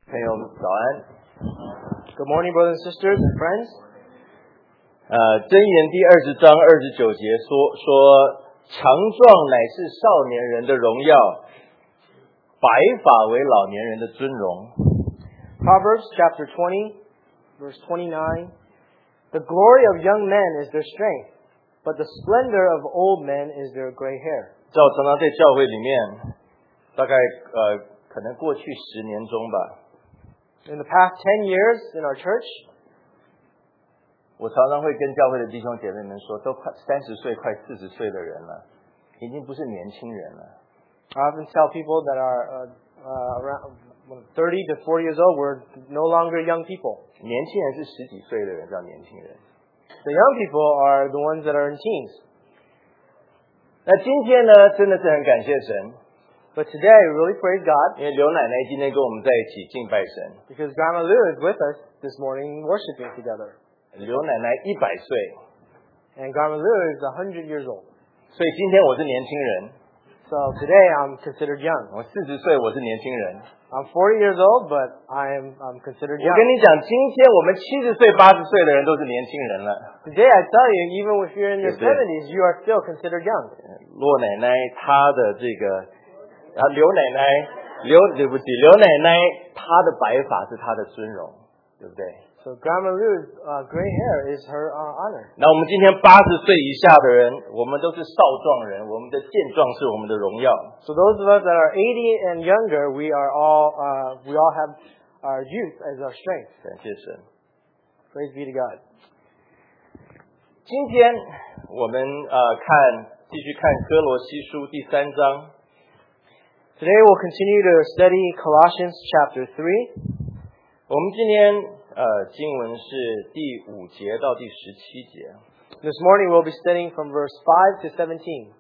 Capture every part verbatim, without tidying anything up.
朋友们早安。 Good morning, brothers and sisters and friends. 呃，箴言第二十章二十九节说说，强壮乃是少年人的荣耀，白发为老年人的尊荣。 Proverbs chapter twenty, verse twenty-nine. The glory of young men is their strength, but the splendor of old men is their gray hair. 在我常常在教会里面，大概呃，可能过去十年中吧。 In the past ten years in our church, 我常常会跟教会的弟兄姐妹们说，都快三十岁、快四十岁的人了，已经不是年轻人了。 I often tell people that are uh, uh, around thirty to forty years old, we're no longer young people. 年轻人是十几岁的人叫年轻人。 The young people are the ones that are in teens. 那今天呢，真的是很感谢神。 But today, we really praise God 因为刘奶奶今天跟我们在一起敬拜神。 because Grandma Lou is with us this morning worshiping together. 刘奶奶一百岁， And Grandma Lou is one hundred years old. 所以今天我是年轻人。 So today, I'm considered young. 我四十岁，我是年轻人。 I'm forty years old, but I am I'm considered 我 young. 跟你讲，今天我们七十岁、八十岁的人都是年轻人了。 Today, I tell you, even if you're in your 对不对？ seventies, you are still considered young. 骆奶奶她的这个，啊，刘奶奶，刘对不起，刘奶奶她的白发是她的尊荣，对不对？ So Grandma Lou's uh, gray hair is her uh, honor. 那我们今天八十岁以下的人，我们都是少壮人，我们的健壮是我们的荣耀。 So those of us that are eighty and younger, we are all uh, we all have our youth as our strength. 感谢神。 Praise be to God. 今天我们呃看继续看哥罗西书第三章。 Today we'll continue to study Colossians chapter three. 我们今天呃经文是第五节到第十七节。 This morning we'll be studying from verse five to seventeen.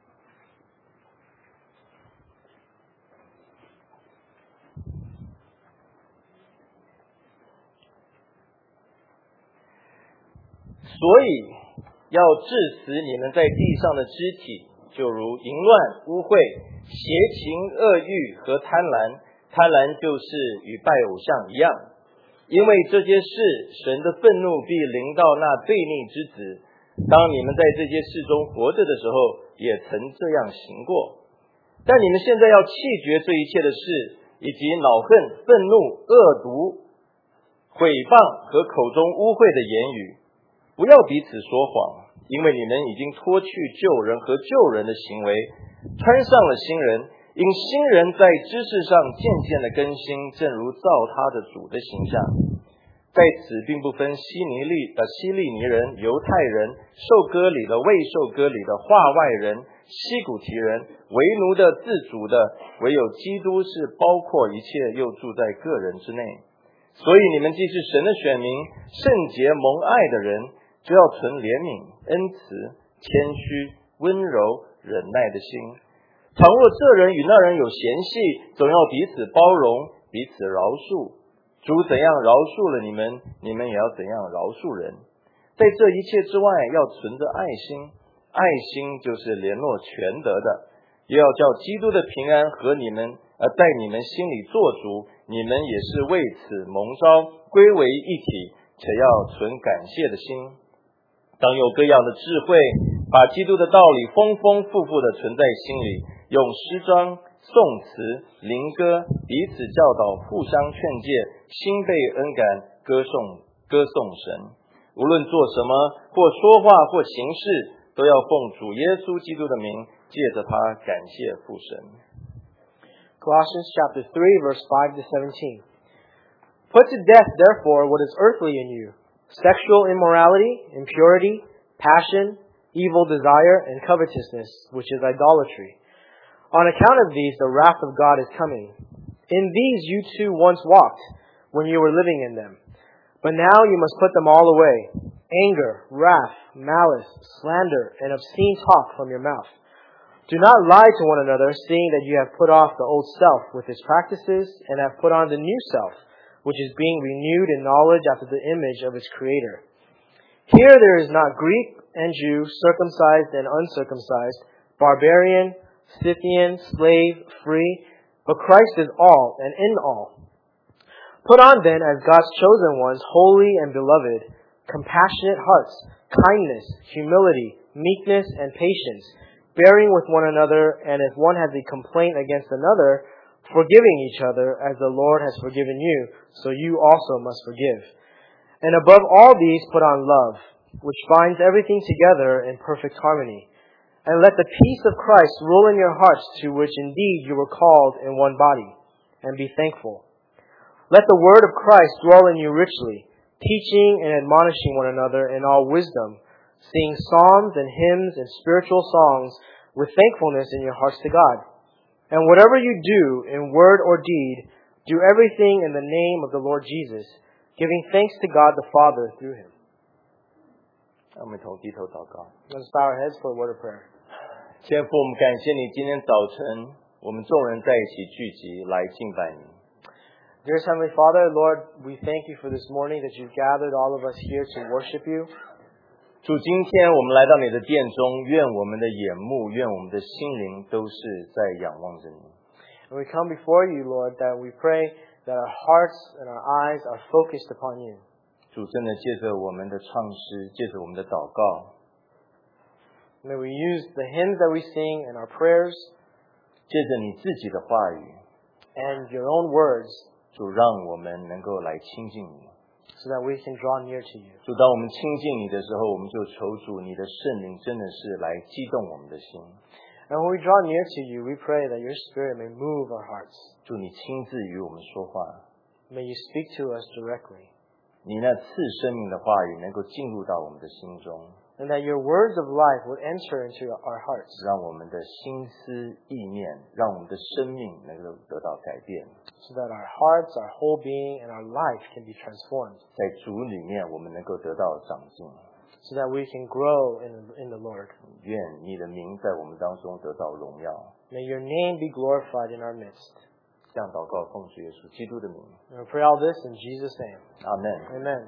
所以要致死你们在地上的肢体，就如淫乱、污秽、邪情、恶欲和贪婪。贪婪就是与拜偶像一样，因为这些事，神的愤怒必临到那悖逆之子。当你们在这些事中活着的时候，也曾这样行过。但你们现在要弃绝这一切的事，以及恼恨、愤怒、恶毒、毁谤和口中污秽的言语。不要彼此说谎，因为你们已经脱去旧人和旧人的行为，穿上了新人。因新人在知识上渐渐的更新，正如造他的主的形象。在此并不分希尼利呃希利尼人、犹太人、受割礼的、未受割礼的、化外人、西古提人、为奴的、自主的，唯有基督是包括一切，又住在个人之内。所以你们既是神的选民，圣洁蒙爱的人，就要存怜悯、恩慈、谦虚、温柔、忍耐的心。倘若这人与那人有嫌隙，总要彼此包容，彼此饶恕。主怎样饶恕了你们，你们也要怎样饶恕人。在这一切之外，要存着爱心，爱心就是联络全德的，也要叫基督的平安和你们呃在你们心里做主，你们也是为此蒙召，归为一体，且要存感谢的心。当有各样的智慧，把基督的道理丰丰富富的存在心里，用诗章、颂词、灵歌彼此教导，互相劝诫，心被恩感，歌颂歌颂神。无论做什么，或说话，或行事，都要奉主耶稣基督的名，借着他感谢父神。 Colossians chapter three, verse five to seventeen. Put to death, therefore, what is earthly in you: sexual immorality, impurity, passion, evil desire, and covetousness, which is idolatry. On account of these, the wrath of God is coming. In these you too once walked, when you were living in them. But now you must put them all away: anger, wrath, malice, slander, and obscene talk from your mouth. Do not lie to one another, seeing that you have put off the old self with its practices, and have put on the new self, which is being renewed in knowledge after the image of its Creator. Here there is not Greek and Jew, circumcised and uncircumcised, barbarian, Scythian, slave, free, but Christ is all and in all. Put on then, as God's chosen ones, holy and beloved, compassionate hearts, kindness, humility, meekness, and patience, bearing with one another, and if one has a complaint against another, forgiving each other, as the Lord has forgiven you, so you also must forgive. And above all these put on love, which binds everything together in perfect harmony. And let the peace of Christ rule in your hearts, to which indeed you were called in one body, and be thankful. Let the word of Christ dwell in you richly, teaching and admonishing one another in all wisdom, singing psalms and hymns and spiritual songs with thankfulness in your hearts to God. And whatever you do, in word or deed, do everything in the name of the Lord Jesus, giving thanks to God the Father through Him. 让我们头低头祷告。 Let's bow our heads for a word of prayer. 天父，我们感谢你，今天早晨我们众人在一起聚集来敬拜你。 Dearest Heavenly Father, Lord, we thank you for this morning that you've gathered all of us here to worship you. 主，今天我们来到你的殿中，愿我们的眼目，愿我们的心灵都是在仰望着你。 And we come before you, Lord, that we pray that our hearts and our eyes are focused upon you. 主，真的借着我们的唱诗，借着我们的祷告， May we use the hymns that we sing and our prayers 借着你自己的话语， and your own words 主，让我们能够来亲近你。 so that we can draw near to you. 主，当我们亲近你的时候，我们就求主，你的圣灵真的是来激动我们的心。 And when we draw near to you, we pray that your Spirit may move our hearts. 主，你亲自与我们说话， May you speak to us directly. 你那赐生命的话语能够进入到我们的心中， And that your words of life would enter into our hearts. 让我们的心思意念，让我们的生命能够得到改变。 So that our hearts, our whole being, and our life can be transformed. 在主里面，我们能够得到长进。 So that we can grow in, in the Lord. 愿你的名在我们当中得到荣耀。 May your name be glorified in our midst. 这样祷告，奉主耶稣基督的名， And we pray all this in Jesus' name. 阿门。 Amen.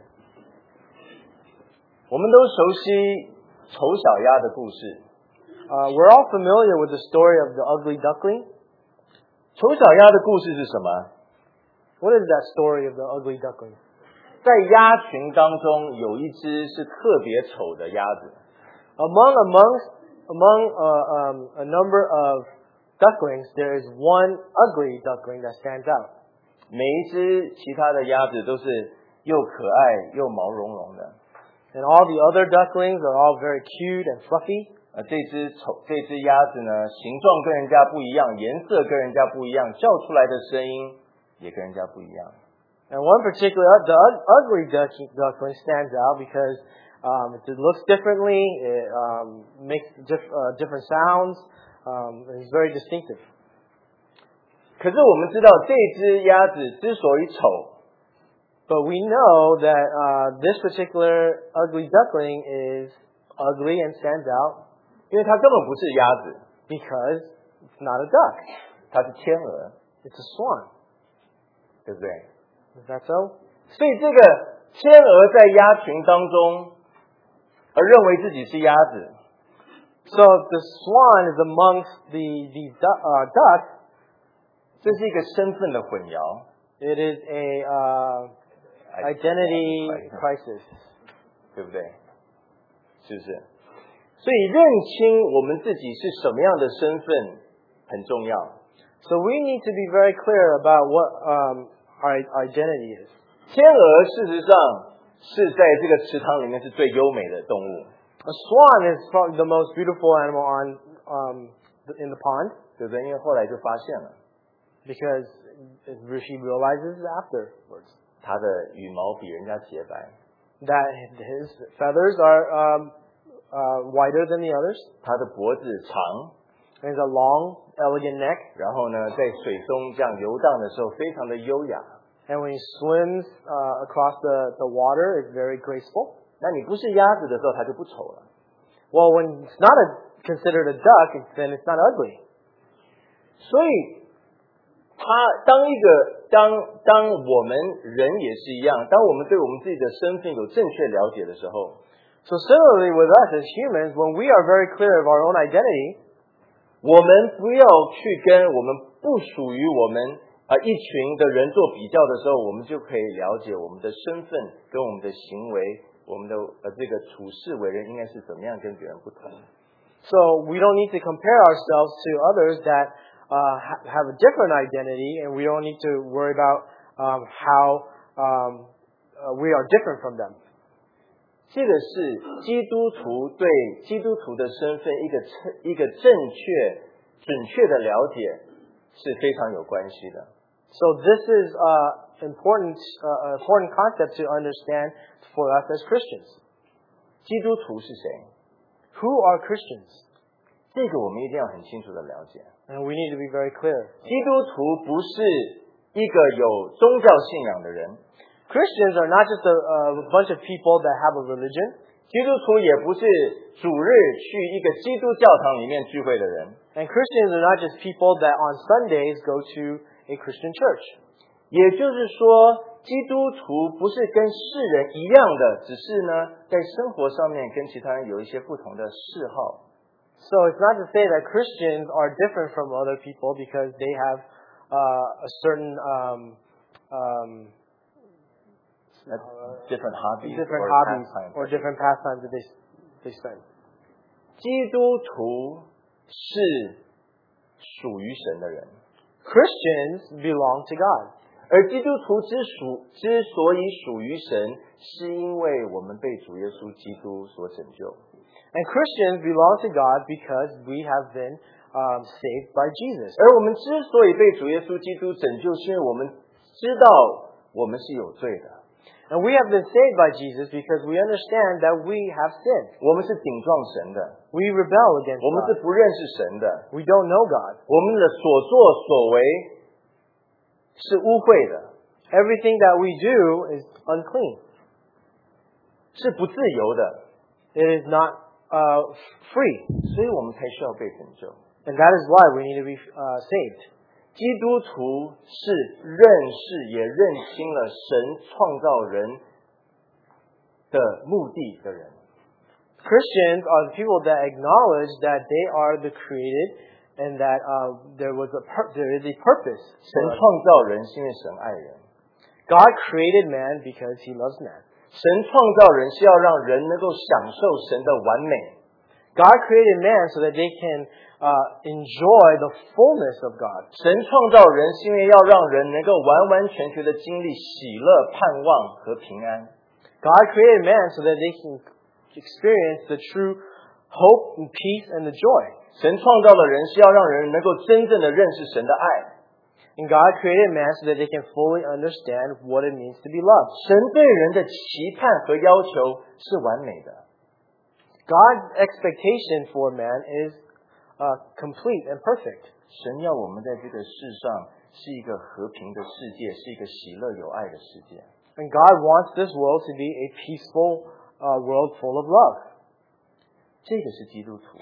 我们都熟悉丑小鸭的故事。 Uh, we're all familiar with the story of the ugly duckling. 丑小鸭的故事是什么？ What is that story of the ugly duckling? 在鸭群当中有一只是特别丑的鸭子， Among amongst among uh, um, a number of ducklings, there is one ugly duckling that stands out. 每一只其他的鸭子都是又可爱又毛茸茸的， And all the other ducklings are all very cute and fluffy. 呃，这只丑这只鸭子呢，形状跟人家不一样，颜色跟人家不一样，叫出来的声音也跟人家不一样。 And one particular, the u- ugly duck, duckling stands out because um, it looks differently, it um, makes diff, uh, different sounds, um, and it's very distinctive. 可是我们知道，这只鸭子之所以丑， But we know that uh, this particular ugly duckling is ugly and stands out 因为它根本不是鸭子， because it's not a duck. 它是天鹅， It's a swan. 对不对？ Is that so? 所以这个天鹅在鸭群当中，而认为自己是鸭子， So the swan is amongst the, the du- uh, ducks. 这是一个身份的混淆。 It is a uh, identity crisis. 对不对？是不是？所以认清我们自己是什么样的身份很重要。 So we need to be very clear about what um, our identity is. 天鹅事实上是在这个池塘里面是最优美的动物， A swan is probably the most beautiful animal on um, in the pond 对不对？因为后来就发现了 because she realizes afterwards 它的羽毛比人家洁白， that his feathers are um, uh, whiter than the others. 它的脖子长， He has a long, elegant neck, 然后呢，在水中这样游荡的时候非常的优雅。 and when he swims uh, across the, the water, it's very graceful. 那你不是鸭子的时候，它就不丑了。 Well, when it's not a, considered a duck, it's, then it's not ugly. 所以，它当一个当当我们人也是一样，当我们对我们自己的身份有正确了解的时候， So similarly with us as humans, when we are very clear of our own identity, 我们不要去跟我们不属于我们啊一群的人做比较的时候，我们就可以了解我们的身份跟我们的行为，我们的呃这个处事为人应该是怎么样跟别人不同。 So we don't need to compare ourselves to others that uh, ha- have a different identity, and we don't need to worry about um, how um, uh, we are different from them. 这个是基督徒对基督徒的身份一个一个正确准确的了解是非常有关系的。 So this is uh, important uh, important concept to understand for us as Christians. 基督徒是谁？ Who are Christians? 这个我们一定要很清楚的了解。 And we need to be very clear. 基督徒不是一个有宗教信仰的人， Christians are not just a, a bunch of people that have a religion. 基督徒也不是主日去一个基督教堂里面聚会的人， And Christians are not just people that on Sundays go to a Christian church. 也就是说，基督徒不是跟世人一样的，只是呢，在生活上面跟其他人有一些不同的嗜好。 So it's not to say that Christians are different from other people because they have uh, a certain um, um, different hobbies, different or hobbies pastimes. or different pastimes that they they spend. 基督徒是属于神的人， Christians belong to God. 而基督徒之属之所以属于神，是因为我们被主耶稣基督所拯救。 And Christians belong to God because we have been um, saved by Jesus. 而我们之所以被主耶稣基督拯救，是因为我们知道我们是有罪的， And we have been saved by Jesus because we understand that we have sinned. 我们是顶撞神的， We rebel against 我们是 God. 不认识神的， We don't know God. 我们的所作所为是污秽的， Everything that we do is unclean. 是不自由的， It is not uh, free. 所以我们才需要被拯救。 And that is why we need to be uh, saved. 基督徒是认识也认清了神创造人的目的的人。 Christians are the people that acknowledge that they are the created and that uh, there was a pur- there is a purpose. 神创造人是因为神爱人， God created man because he loves man. 神创造人是要让人能够享受神的完美。 God created man so that they can uh, enjoy the fullness of God. 神创造人是因为要让人能够完完全全的经历喜乐、盼望和平安。 God created man so that they can experience the true hope and peace and the joy. 神创造的人是要让人能够真正的认识神的爱。 And God created man so that they can fully understand what it means to be loved. 神对人的期盼和要求是完美的。 God's expectation for man is uh, complete and perfect. 神要我们在这个世上是一个和平的世界，是一个喜乐有爱的世界。 And God wants this world to be a peaceful uh, world full of love. 这个是基督徒。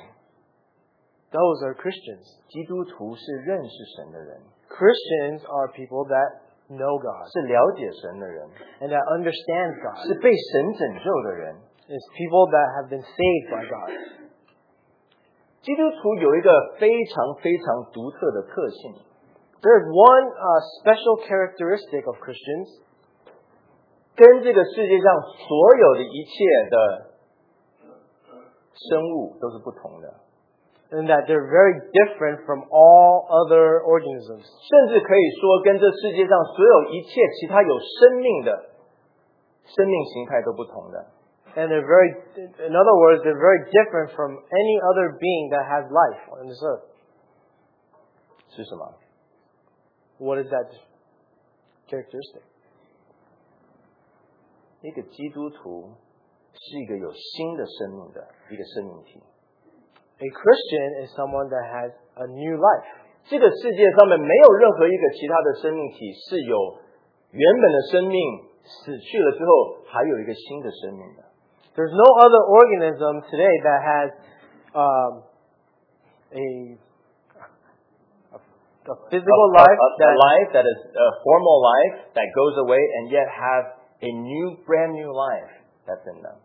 Those are Christians. 基督徒是认识神的人， Christians are people that know God 是了解神的人， and that understand 是 God. 被神拯救的人。 It's people that have been saved by God. 基督徒有一个非常非常独特的特性， There's one uh, special characteristic of Christians 跟这个世界上所有的一切的生物都是不同的， in that they're very different from all other organisms. 甚至可以说跟这世界上所有一切其他有生命的生命形态都不同的。 And they're very, in other words, they're very different from any other being that has life on this earth. 是什么？ What is that characteristic? 一个基督徒是一个有新的生命的一个生命体。 A Christian is someone that has a new life. 这个世界上面没有任何一个其他的生命体是有原本的生命死去了之后还有一个新的生命的。 There's no other organism today that has um, a, a, a physical a, life a, a, that a life that is a formal life that goes away and yet have a new, brand new life that's in them.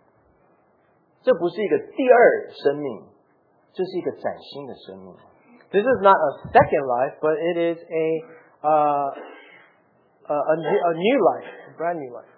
这不是一个第二生命，这是一个崭新的生命。 This is not a second life, but it is a uh, a, a, new, a new life, a brand new life.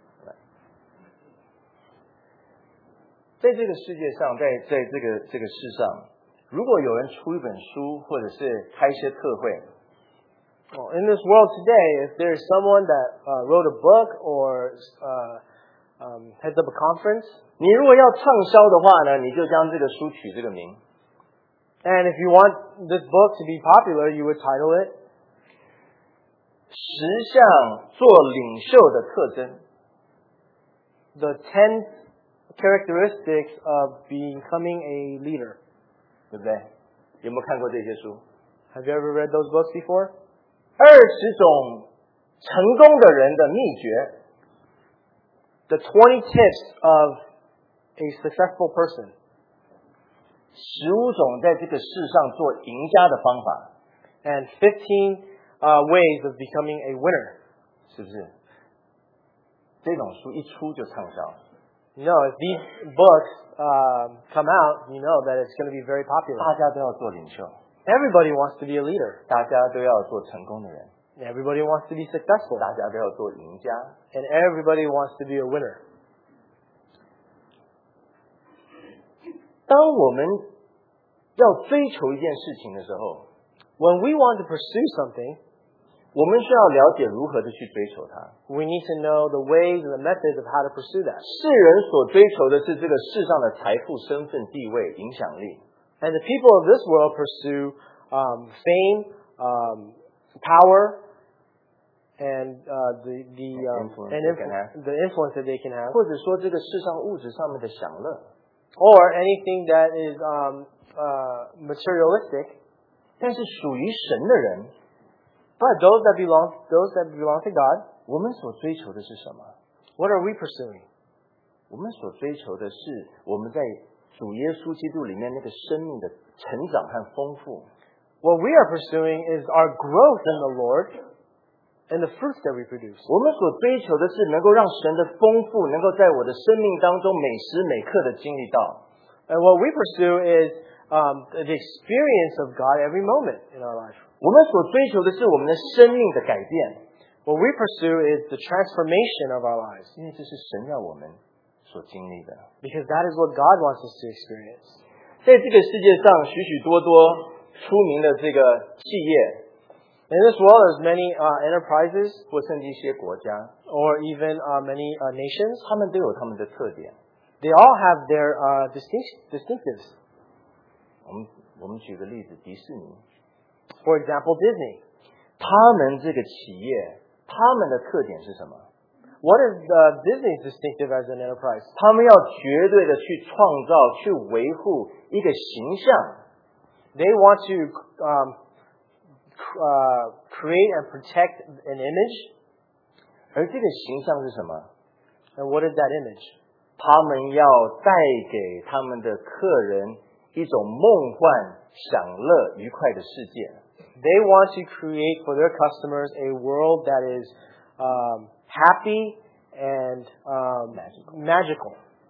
在这个世界上，在在这个这个世上，如果有人出一本书，或者是开一些特会， Well, in this world today, if there is someone that uh, wrote a book or uh, um, heads up a conference, 你如果要畅销的话呢，你就将这个书取这个名。 and if you want this book to be popular, you would title it 十项做领袖的特征。 The ten Characteristics of Becoming a Leader. 对不对？有没有看过这些书？ Have you ever read those books before? 二十种成功的人的秘诀。 The twenty tips of a successful person. 十五种在这个世上做赢家的方法。 And fifteen uh, ways of becoming a winner. 是不是？这种书一出就畅销。 You know, if these books uh, come out, you know that it's going to be very popular. 大家都要做领袖， Everybody wants to be a leader. 大家都要做成功的人， Everybody wants to be successful. 大家都要做赢家。 And everybody wants to be a winner. 当我们要追求一件事情的时候， When we want to pursue something, 我们需要了解如何的去追求它。 we need to know the ways and the methods of how to pursue that. 世人所追求的是这个世上的财富、身份、地位、影响力。 And the people of this world pursue um, fame, um, power, and uh, the the um, Influence and they can have. the influence that they can have, 或者说这个世上物质上面的享乐。 or anything that is um, uh, materialistic. 但是属于神的人， But those that belong those that belong to God, 我们所追求的是什么？ what are we pursuing? 我们所追求的是我们在主耶稣基督里面那个生命的成长和丰富。 What we are pursuing is our growth in the Lord and the fruits that we produce. 我们所追求的是能够让神的丰富能够在我的生命当中每时每刻的经历到。 And what we pursue is um, the experience of God every moment in our life. 我们所追求的是我们的生命的改变， What we pursue is the transformation of our lives. 因为这是神要我们所经历的。 Because that is what God wants us to experience. 在这个世界上，许许多多出名的这个企业， In this world, there's many uh, enterprises 或甚至一些国家， or even uh, many uh, nations. 他们都有他们的特点。 They all have their uh, distinct- distinctives. 我们我们举个例子，迪士尼， For example, Disney. 他们这个企业，他们的特点是什么？ What is uh, Disney's distinctive as an enterprise? 他们要绝对的去创造、去维护一个形象。 They want to um, uh, create and protect an image. 而这个形象是什么？ And what is that image? 他们要带给他们的客人一种梦幻、享乐、愉快的世界。 They want to create for their customers a world that is um, happy and um, magical.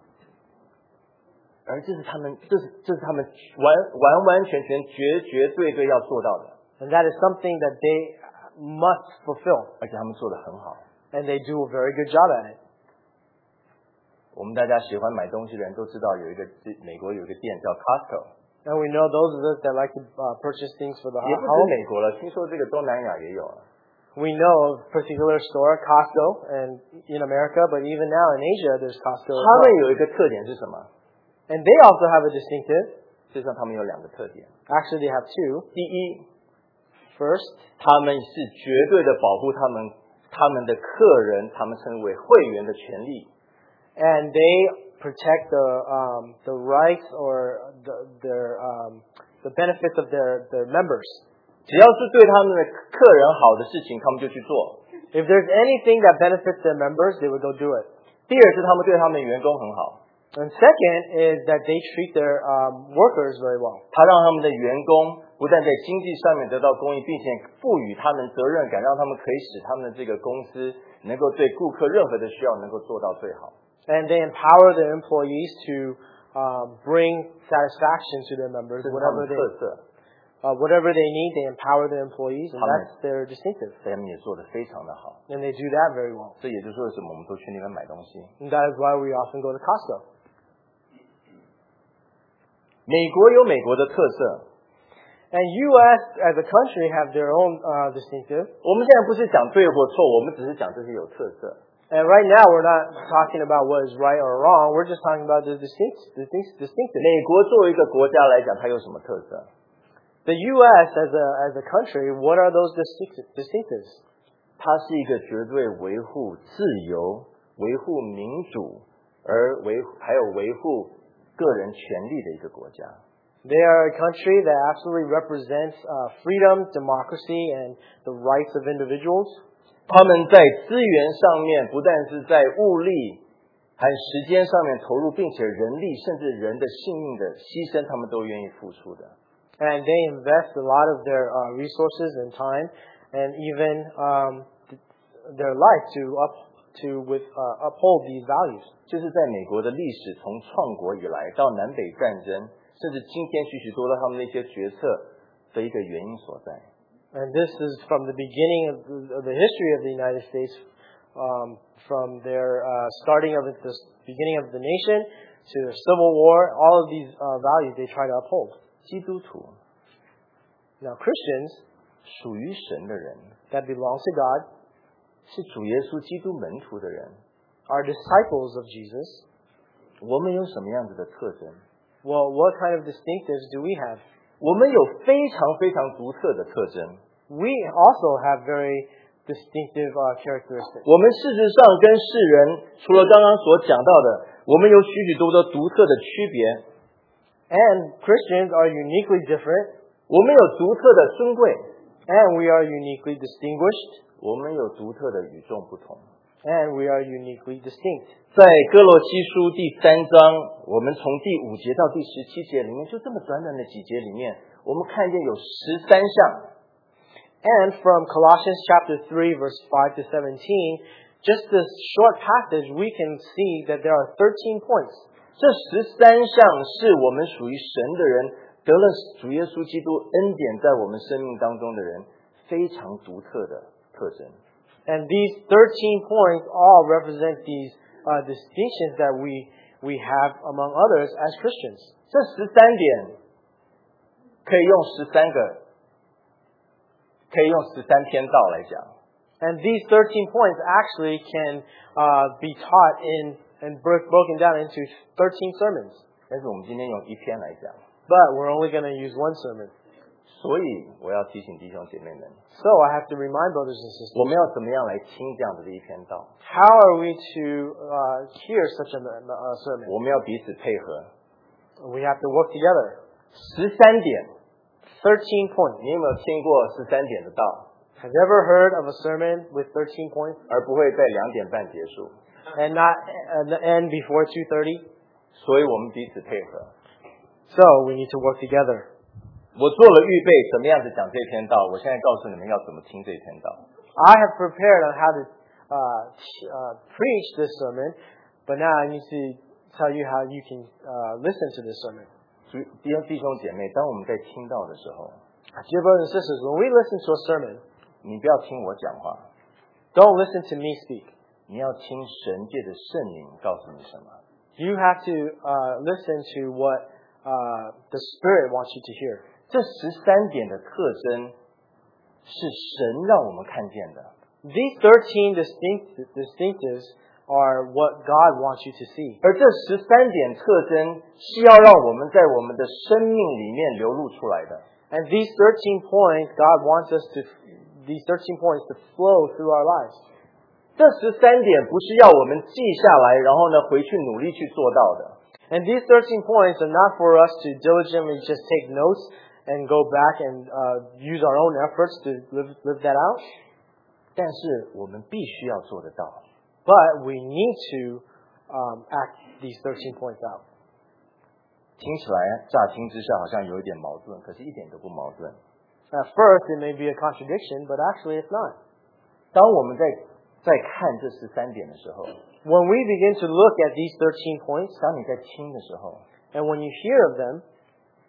而这是他们，这是这是他们完完完全全、绝绝对对要做到的， And that is something that they must fulfill. 而且他们做得很好。 And they do a very good job at it. 我们大家喜欢买东西的人都知道，有一个美国有一个店叫 Costco。 And we know those of us that like to uh, purchase things for the 也不止 home. 美国了，听说这个东南亚也有。 We know of a particular store, Costco, and in America, but even now in Asia, there's Costco. as 他们 well. 有一个特点是什么？ And they also have a distinctive. 实际上，他们有两个特点。 Actually, they have two. 第一， First, 他们是绝对的保护他们他们的客人，他们称为会员的权利。 and they protect the um, the rights or the, their um, the benefits of their, their members. 只要是对他们的客人好的事情，他们就去做。 If there's anything that benefits their members, they would go do it. 第二是他们对他们的员工很好， And second is that they treat their um, workers very well. 他让他们的员工不但在经济上面得到公益，并且赋予他们责任感，让他们可以使他们的这个公司能够对顾客任何的需要能够做到最好。 And they empower their employees to um, bring satisfaction to their members, 这是他们 whatever 的 they, 特色。 uh, whatever they need, they empower their employees, and 他们 that's their distinctive. 他们也做得非常的好。 And they do that very well. 这也就是为什么我们都去那边买东西。 And that is why we often go to Costco. 美国有美国的特色， And U S as a country have their own uh, distinctive. 我们现在不是讲对或错，我们只是讲这些有特色。 And right now we're not talking about what is right or wrong. We're just talking about the distinct, distinct, distinctive. 美国作为一个国家来讲，它有什么特色？ The U S as a as a country, what are those distinct, distinctives? 它是一个绝对维护自由、维护民主，而维还有维护个人权利的一个国家。 They are a country that absolutely represents uh, freedom, democracy, and the rights of individuals. 他们在资源上面不但是在物力和时间上面投入，并且人力甚至人的性命的牺牲，他们都愿意付出的。 And they invest a lot of their uh, resources and time, and even um, th- their life to up to with uh, uphold these values. 就是在美国的历史从创国以来到南北战争，甚至今天许许多多他们那些决策的一个原因所在。 And this is from the beginning of the, of the history of the United States, um, from their uh, starting of it, the beginning of the nation to the Civil War. All of these uh, values they try to uphold. 基督徒 Now Christians 属于神的人， that belong to God 是主耶稣基督门徒的人， are disciples of Jesus. 我们有什么样子的特征？ Well, what kind of distinctives do we have? 我们有非常非常独特的特征。 We also have very distinctive uh, characteristics. 我们事实上跟世人，除了刚刚所讲到的，我们有许许多多独特的区别。 And Christians are uniquely different, 我们有独特的尊贵， and we are uniquely distinguished, 我们有独特的与众不同。 and we are uniquely distinct. 在哥罗西书第三章，我们从第五节到第十七节里面，就这么短短的几节里面，我们看见有十三项。 And from Colossians chapter three, verse five to seventeen, just this short passage, we can see that there are thirteen points. 这十三项是我们属于神的人，得了主耶稣基督恩典在我们生命当中的人非常独特的特征。 And these thirteen points all represent these uh, distinctions that we, we have among others as Christians. 这十三点可以用十三个，可以用十三篇道来讲。 And these thirteen points actually can uh, be taught in and bro- broken down into thirteen sermons. 但是我们今天用一篇来讲， But we're only going to use one sermon. 所以我要提醒弟兄姐妹们， So I have to remind brothers and 我 sisters, 们要怎么样来听这样子的一篇道？ how are we to uh, hear such a uh, sermon? 我们要彼此配合。 We have to work together. 十三点， thirteen points. 你有没有听过十三点的道， Have you ever heard of a sermon with thirteen points 而不会在两点半结束？ and not uh, end before two thirty? 所以我们彼此配合。 So we need to work together. 我做了预备，怎么样子讲这篇道？我现在告诉你们要怎么听这篇道。 I have prepared on how to uh, t- uh, preach this sermon, but now I need to tell you how you can uh, listen to this sermon. 所以弟兄弟兄姐妹，当我们在听到的时候， Dear brothers and sisters, when we listen to a sermon, 你不要听我讲话， don't listen to me speak. 你要听神界的圣灵告诉你什么。 You have to uh, listen to what uh, the Spirit wants you to hear. 这十三点的特征是神让我们看见的， These thirteen distinct, distinctives are what God wants you to see. 而这十三点特征是要让我们在我们的生命里面流露出来的。 And these thirteen points, God wants us to, these thirteen points to flow through our lives. 这十三点不是要我们记下来，然后呢回去努力去做到的。 And these thirteen points are not for us to diligently just take notes and go back and uh, use our own efforts to live, live that out. 但是我们必须要做得到。 But we need to um, act these thirteen points out. 听起来乍听之下好像有一点矛盾，可是一点都不矛盾。 At first, it may be a contradiction, but actually it's not. 当我们在在看这十三点的时候， When we begin to look at these thirteen points, 当你在听的时候， and when you hear of them,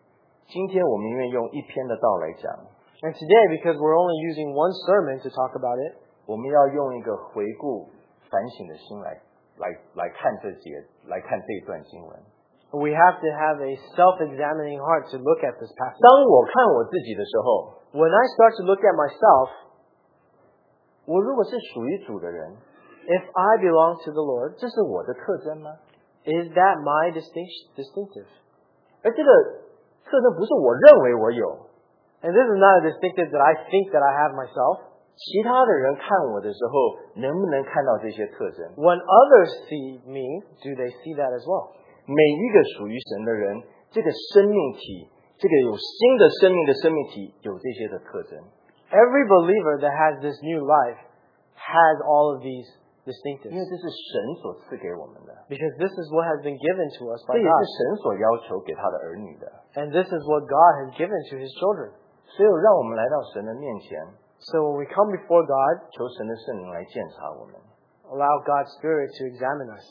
今天我们因为用一篇的道来讲， And today, because we're only using one sermon to talk about it, 我们要用一个回顾反省的心来来来看这节，来看这一段经文。 we have to have a self-examining heart to look at this passage. 当我看我自己的时候， When I start to look at myself, 我如果是属于主的人， if I belong to the Lord, 这是我的特征吗？ is that my distinct- distinctive? 而这个特征不是我认为我有， And this is not a distinctive that I think that I have myself. 其他的人看我的时候，能不能看到这些特征？ When others see me, do they see that as well? 每一个属于神的人，这个生命体，这个有新的生命的生命体，有这些的特征。 Every believer that has this new life has all of these 因 distinctives. 为这是神所赐给我们的， Because this is what has been given to us 这 by 也是 God. 神所要求给他的儿女的。 And this is what God has given to His children. 所以让我们来到神的面前， So when we come before God, 求神的圣灵来鉴察我们， allow God's Spirit to examine us.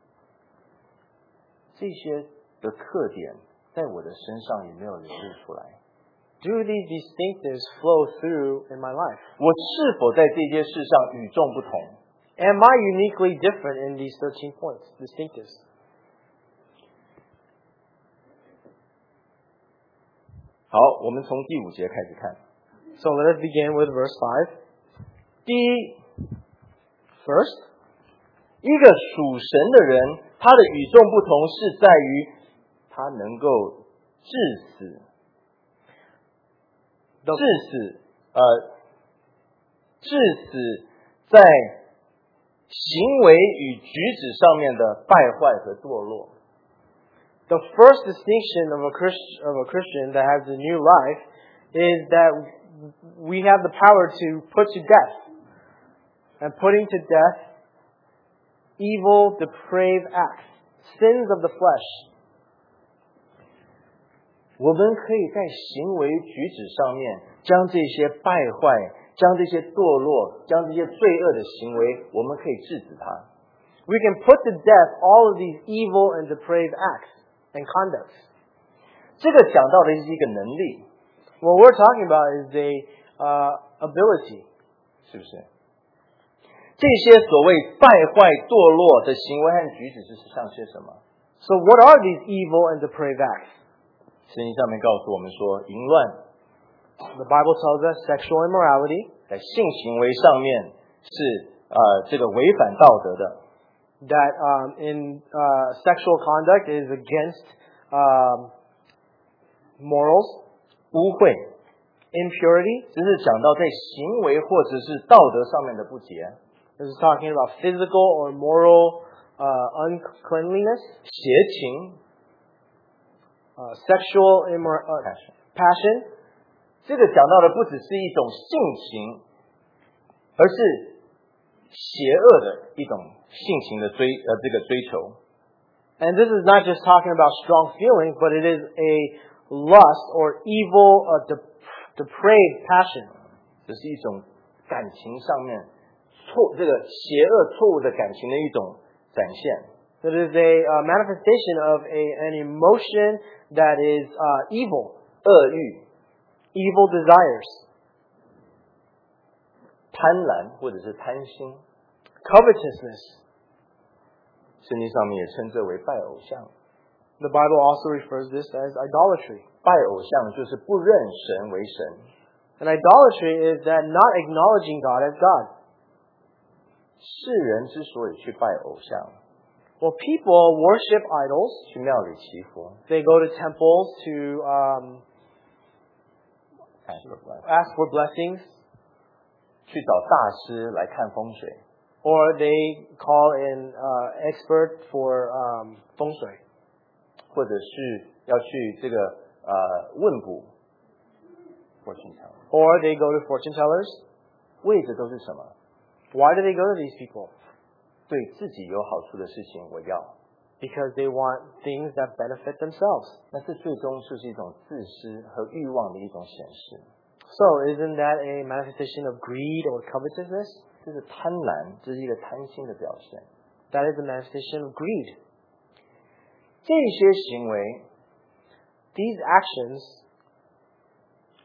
这些的特点在我的身上有没有流露出来？ Do these distinctives flow through in my life? 我是否在这些事上与众不同？ Am I uniquely different in these thirteen points, distinctives? 好，我们从第五节开始看。 So let us begin with verse five. 第一， First, 一个属神的人，他的与众不同是在于他能够致死， the, 致死，呃，致死在行为与举止上面的败坏和堕落。 the first distinction of a, Christ, of a Christian that has a new life is that we have the power to put to death. And putting to death evil, depraved acts, sins of the flesh. 我们可以在行为举止上面将这些败坏、将这些堕落、将这些罪恶的行为，我们可以制止它。 We can put to death all of these evil and depraved acts and conducts. 这个讲到的是一个能力， What we're talking about is a uh, ability. 是不是？这些所谓败坏、堕落的行为和举止是像些什么？ So what are these evil and depraved acts? 圣经上面告诉我们说，淫乱 The Bible tells us sexual immorality, 在性行为上面是呃这个违反道德的， that um, in uh, sexual conduct is against um, morals, 污秽， impurity. 这是讲到在行为或者是道德上面的不洁， This is talking about physical or moral uh, uncleanliness, 邪情 uh, sexual immor- uh, passion。 passion. 这个讲到的不只是一种性情，而是邪恶的一种性情的追呃这个追求。 And this is not just talking about strong feelings, but it is a lust or evil, uh, de- depraved passion. 这是一种感情上面错这个邪恶错误的感情的一种展现。 It is a uh, manifestation of a, an emotion that is uh, evil, 恶欲、 evil desires, 贪婪或者是贪心， covetousness. 圣经上面也称之为拜偶像。 The Bible also refers this as idolatry. 拜偶像就是不认神为神。 And idolatry is that not acknowledging God as God. 世人之所以去拜偶像， Well, people worship idols. 去庙里祈福， They go to temples to um, ask for blessings, 去找大师来看风水， or they call in uh, expert for um, 风水, 或者是要去这个呃问卜，或寻常， or they go to fortune tellers. 为的都是什么？ Why do they go to these people? 对自己有好处的事情我要， Because they want things that benefit themselves. 那这最终就是一种自私和欲望的一种显示， So isn't that a manifestation of greed or covetousness? 这是贪婪，这是一个贪心的表现。 That is a manifestation of greed. 这些行为 These actions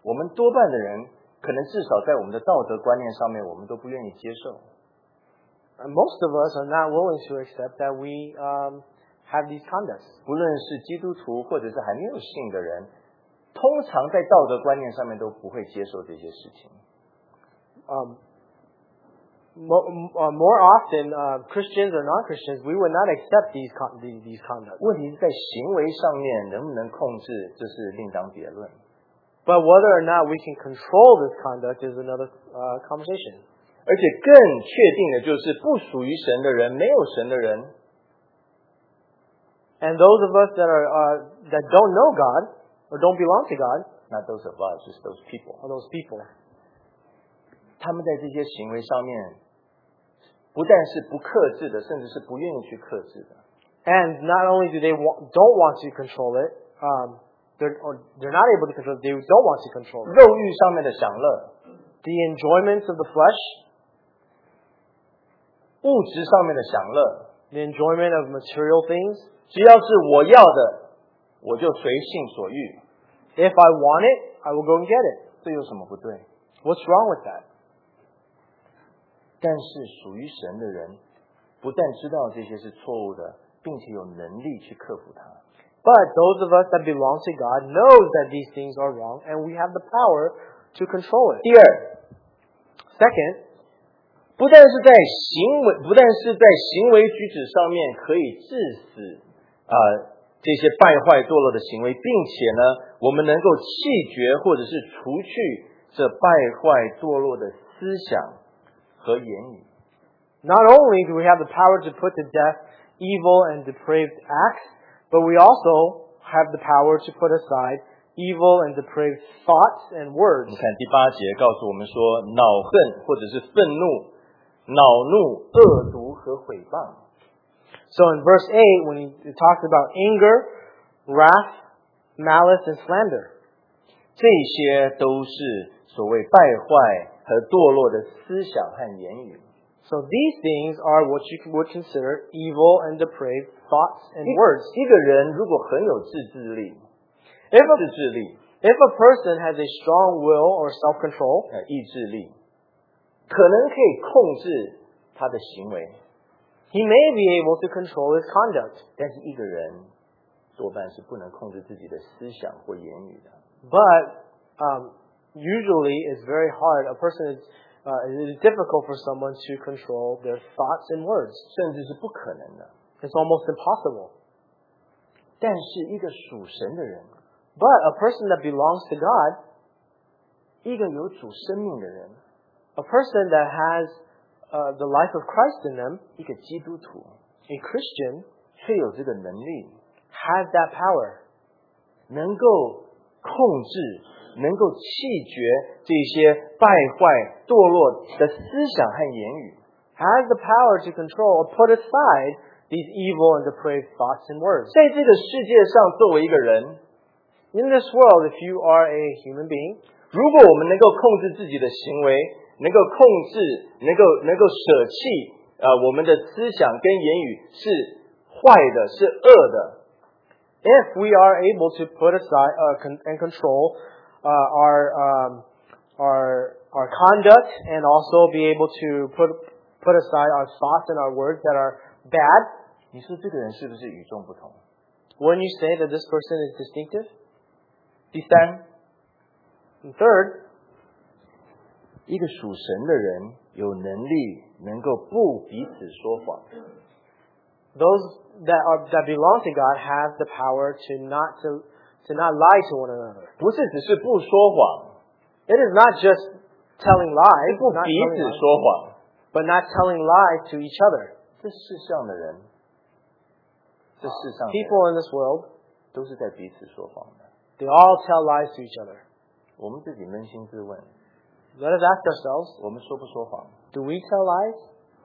我们多半的人可能至少在我们的道德观念上面，我们都不愿意接受。 And most of us are not willing to accept that we um, have these conducts. 不论是基督徒或者是还没有信的人，通常在道德观念上面都不会接受这些事情。 Um, more, uh, more often, uh, Christians or non-Christians, we would not accept these con- these, these conducts. 问题是在行为上面能不能控制，这是另当别论。 But whether or not we can control this conduct is another uh, conversation. 而且更确定的就是，不属于神的人，没有神的人， And those of us that are uh, that don't know God or don't belong to God, not those of us, just those people. are those people. 他们在这些行为上面，不但是不克制的，甚至是不愿意去克制的。 And not only do they wa- don't want to control it, um, they're or they're not able to control it. They don't want to control it. 肉欲上面的享乐， The enjoyments of the flesh, 物质上面的享乐， the enjoyment of material things. 只要是我要的，我就随性所欲。 If I want it, I will go and get it. 这有什么不对？ What's wrong with that? 但是属于神的人，不但知道这些是错误的，并且有能力去克服它。 But those of us that belong to God knows that these things are wrong, and we have the power to control it. 第二， Second, 不但是在行为，不但是在行为举止上面可以致死啊、呃、这些败坏堕落的行为，并且呢，我们能够弃绝或者是除去这败坏堕落的思想和言语。 not only do we have the power to put to death evil and depraved acts, but we also have the power to put aside evil and depraved thoughts and 我 words. 们看第八节告诉我们说，恼恨或者是愤怒、恼怒、恶毒和毁谤。 So in verse eight, when he talks about anger, wrath, malice, and slander, 这些都是所谓败坏和堕落的思想和言语。 so these things are what you would consider evil and depraved thoughts and 一 words. 一个人如果很有自制力， If a, 自制力、 if a person has a strong will or self-control, 呃意志力，可能可以控制他的行为， he may be able to control his conduct. 但是一个人多半是不能控制自己的思想或言语的。 But um, usually it's very hard. A person is, uh, it is difficult for someone to control their thoughts and words. 甚至是不可能的。 It's almost impossible. 但是一个属神的人， But a person that belongs to God, 一个有主生命的人， a person that has uh, the life of Christ in them, 一个基督徒， a Christian, 却有这个能力， has that power. 能够控制，能够弃绝这些败坏堕落的思想和言语。 Has the power to control or put aside these evil and depraved thoughts and words. 在这个世界上，作为一个人， In this world, if you are a human being, 如果我们能够控制自己的行为，能够控制，能够能够舍弃啊、呃、我们的思想跟言语是坏的，是恶的， if we are able to put aside uh, con- and control uh, our um, our our conduct, and also be able to put put aside our thoughts and our words that are bad, 你说这个人是不是与众不同？ wouldn't you say that this person is distinctive? 第三， And third, 一个属神的人有能力能够不彼此说谎。 those that are that belong to God have the power to not to to not lie to one another. 不是只是不说谎， It is not just telling lies, 不 not 彼 telling 此 lies, 说谎。 but not telling lies to each other. 这世上的人，这世上的人 People in this world, 都是在彼此说谎的。 they all tell lies to each other. 我们自己扪心自问， Let us ask ourselves, 我们说不说谎？ do we tell lies?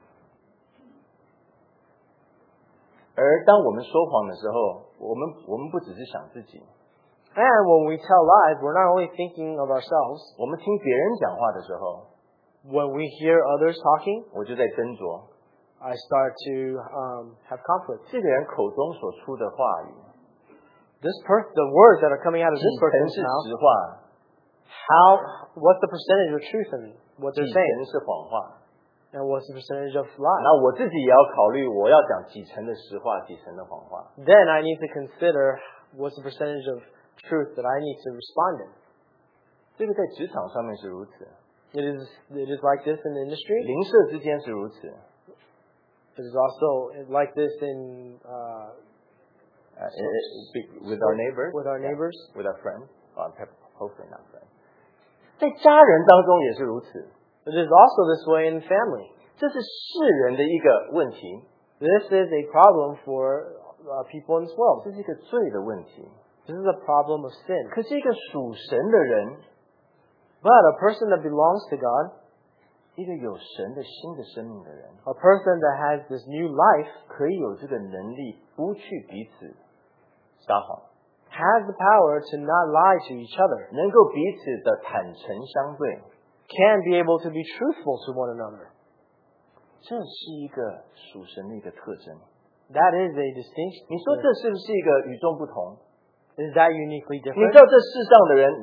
而当我们说谎的时候，我们我们不只是想自己， And when we tell lies, we're not only thinking of ourselves. 我们听别人讲话的时候， When we hear others talking, 我就在斟酌 I start to um, have conflict. 这个人口中所出的话语， This per- the words that are coming out of 几 this 成 person's 是 mouth, 实话， how, what's the percentage of truth in what 几 they're 成 saying? 是谎话。 And what's the percentage of lie? 那我自己也要考虑，我要讲几成的实话，几成的谎话。 Then I need to consider what's the percentage of truth that I need to respond in. 这个在职场上面是如此， It is, it is like this in the industry. 邻舍之间是如此， It is also like this in, uh, 呃、uh, with our neighbors, with our neighbors. yeah, with our friends, uh, hopefully not friends. 在家人当中也是如此， It is also this way in family. 这是世人的一个问题， This is a problem for uh, people in this world. 这是一个罪的问题。 This is a problem of sin. 可是一个属神的人， But a person that belongs to God, 一个有神的新的生命的人， a person that has this new life, 可以有这个能力，不去彼此撒谎， has the power to not lie to each other, 能够彼此的坦诚相对， can be able to be truthful to one another. 这是一个属神的一个特征。 That is a distinction. 你说这是不是一个与众不同？ Is that uniquely 你 different? 知道这世上的人，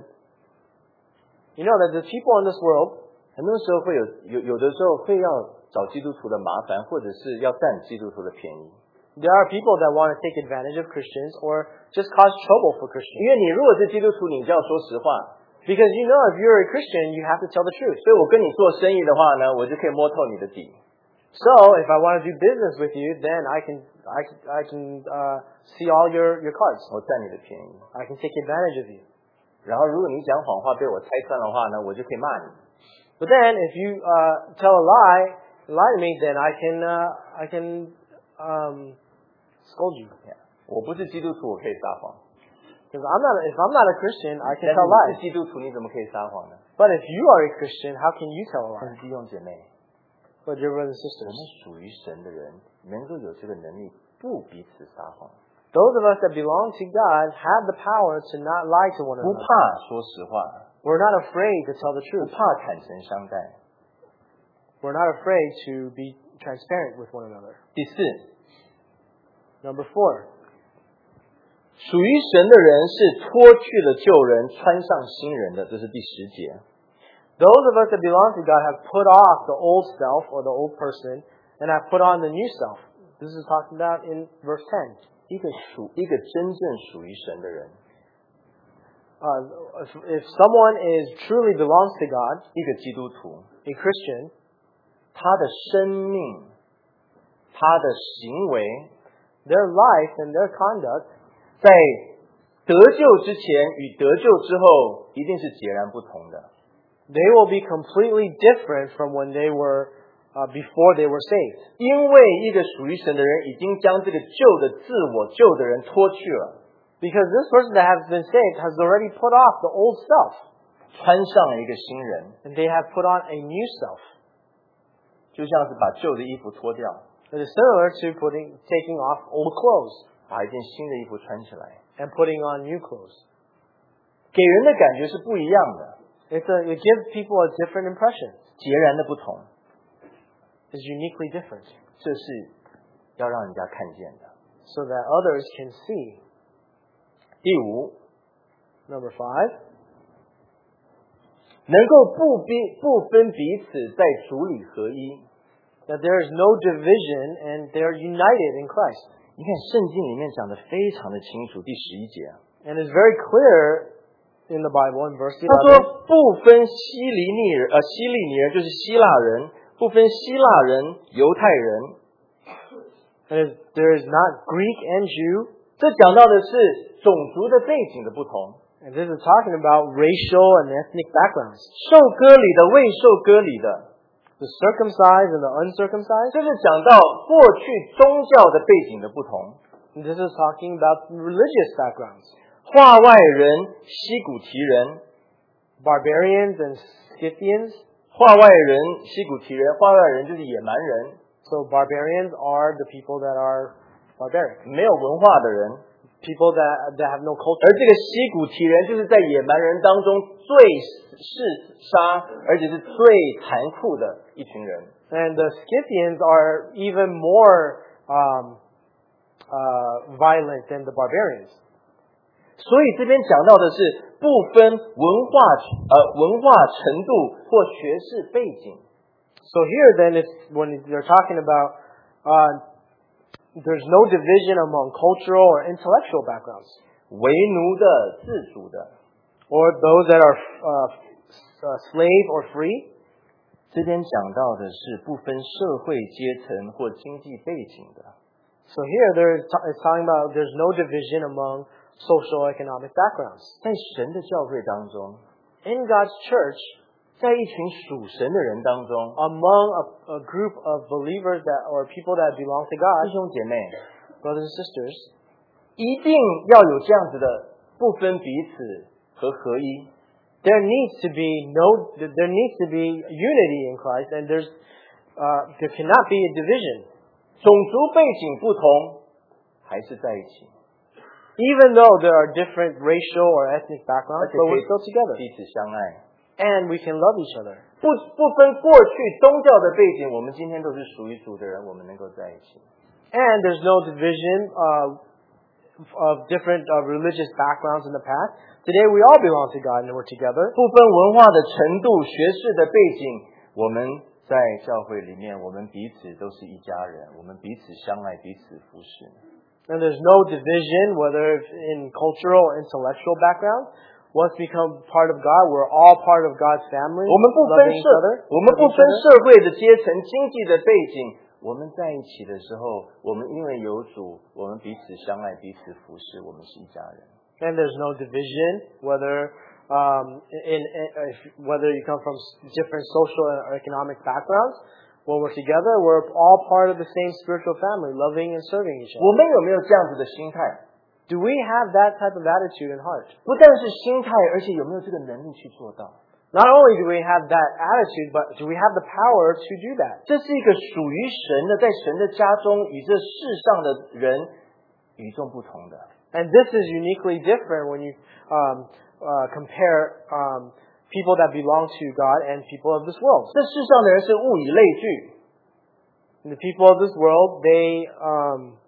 You know that the people in this world, 很多时候会有有有的时候会要找基督徒的麻烦，或者是要占基督徒的便宜。 there are people that want to take advantage of Christians or just cause trouble for 因 Christians. 为你如果是基督徒，你就要说实话。 Because you know if you're a Christian, you have to tell the truth. 所以我跟你做生意的话呢，我就可以摸透你的底。 So if I want to do business with you, then I can I can, I can uh, see all your, your cards. 我占你的便宜。 I can take advantage of you. 然后如果你讲谎话被我拆穿的话呢，我就可以骂你。 But then if you uh, tell a lie, lie to me, then I can uh, I can um, scold you. 我不是基督徒，我可以撒谎。 Because I'm not if I'm not a Christian, I 但 can 是 tell 你 lies. 是基督徒，你怎么可以撒谎呢？ But if you are a Christian, how can you tell a 但 lie? 是弟兄姐妹， But your brothers and 我 sisters, 们属于神的人，能够有这个能力，不彼此撒谎， those of us that belong to God have the power to not lie to one 不 another. 怕说实话， We're not afraid to tell the 不 truth. 怕坦诚相待。 We're not afraid to be transparent with one another. 第四， Number four, 属于神的人是脱去了旧人，穿上新人的，这是第十节。 those of us that belong to God have put off the old self or the old person and have put on the new self. This is talked about in verse ten. 一个属一个真正属于神的人， Uh, if, if someone is truly belongs to God, 一个基督徒， a Christian, 他的生命、他的行为， their life and their conduct 在得救之前与得救之后，一定是截然不同的。 they will be completely different from when they were uh, before they were saved. 因为一个属于神的人，已经将这个旧的自我、旧的人脱去了， Because this person that has been saved has already put off the old self, 穿上了一个新人， and they have put on a new self. 就像是把旧的衣服脱掉， It is similar to putting, taking off old clothes 把一件新的衣服穿起来， and putting on new clothes. 给人的感觉是不一样的， It's a, it gives people a different impression. 截然的不同， It's uniquely different, 这是要让人家看见的。 so that others can see. 第五， Number five, 能够不彼不分彼此，在主里合一。 that there is no division and they are united in Christ. 你看圣经里面讲的非常的清楚，第十一节， And it's very clear in the Bible in verse 他 eleven. 说不分希利尼人，呃，希利尼人就是希腊人，不分希腊人、犹太人。 And it's, there is not Greek and Jew. 这讲到的是种族的背景的不同， And this is talking about racial and ethnic backgrounds. 受割礼的、未受割礼的， The circumcised and the uncircumcised. 这是讲到过去宗教的背景的不同。 And this is talking about religious backgrounds. 化外人、西古提人， Barbarians and Scythians. 化外人、西古提人，化外人就是野蛮人， So barbarians are the people that are barbaric. 没有文化的人。 People that, that have no 而 culture. 这个西古提人，就是在野蛮人当中最嗜杀，而且是最残酷的一群人。 And the Scythians are even more um, uh, violent than the barbarians. 所以这边讲到的是不分文化呃文化程度或学识背景。 So here then, if when they're talking about, uh, there's no division among cultural or intellectual backgrounds, 为奴的、自主的， or those that are uh, uh, slave or free. 这边讲到的是不分社会阶层或经济背景的。 So here there is t- it's talking about there's no division among social economic backgrounds. 在神的教会当中， In God's church, 在一群属神的人当中， among a, a group of believers that or people that belong to 弟 God, 兄姐妹， brothers and sisters, 一定要有这样子的不分彼此和合一。 there needs to be no there needs to be unity in Christ, and there's uh, there cannot be a division. 种族背景不同，还是在一起， Even though there are different racial or ethnic 而 backgrounds, 且 but 可 we're 以 still together. 彼此相爱。 And we can love each other. 不不分过去宗教的背景，我们今天都是属于主的人，我们能够在一起。 And there's no division uh, of different uh, religious backgrounds in the past. Today we all belong to God and we're together. 不分文化的程度、学识的背景，我们在教会里面，我们彼此都是一家人，我们彼此相爱，彼此服侍。 And there's no division, whether it's in cultural or intellectual background. Once we become part of God, we're all part of God's family, 我们不分 loving each 社 other. 我们不 loving each 分 other. 社会的阶层、经济的背景，我们在一起的时候，我们因为有主，我们彼此相爱，彼此服侍，我们是一家人。 And there's no division, whether um, in, in if, whether you come from different social or economic backgrounds. When we're together, we're all part of the same spiritual family, loving and serving each 我 other. 们有没有这样子的心态？ Do we have that type of attitude and heart? 不但是心态，而且有没有这个能力去做到？ Not only do we have that attitude, but do we have the power to do that? 这是一个属于神的，在神的家中与这世上的人与众不同的。 And this is uniquely different when you um, uh, compare um, people that belong to God and people of this world. 这世上的人是物以类聚， And the people of this world, they um,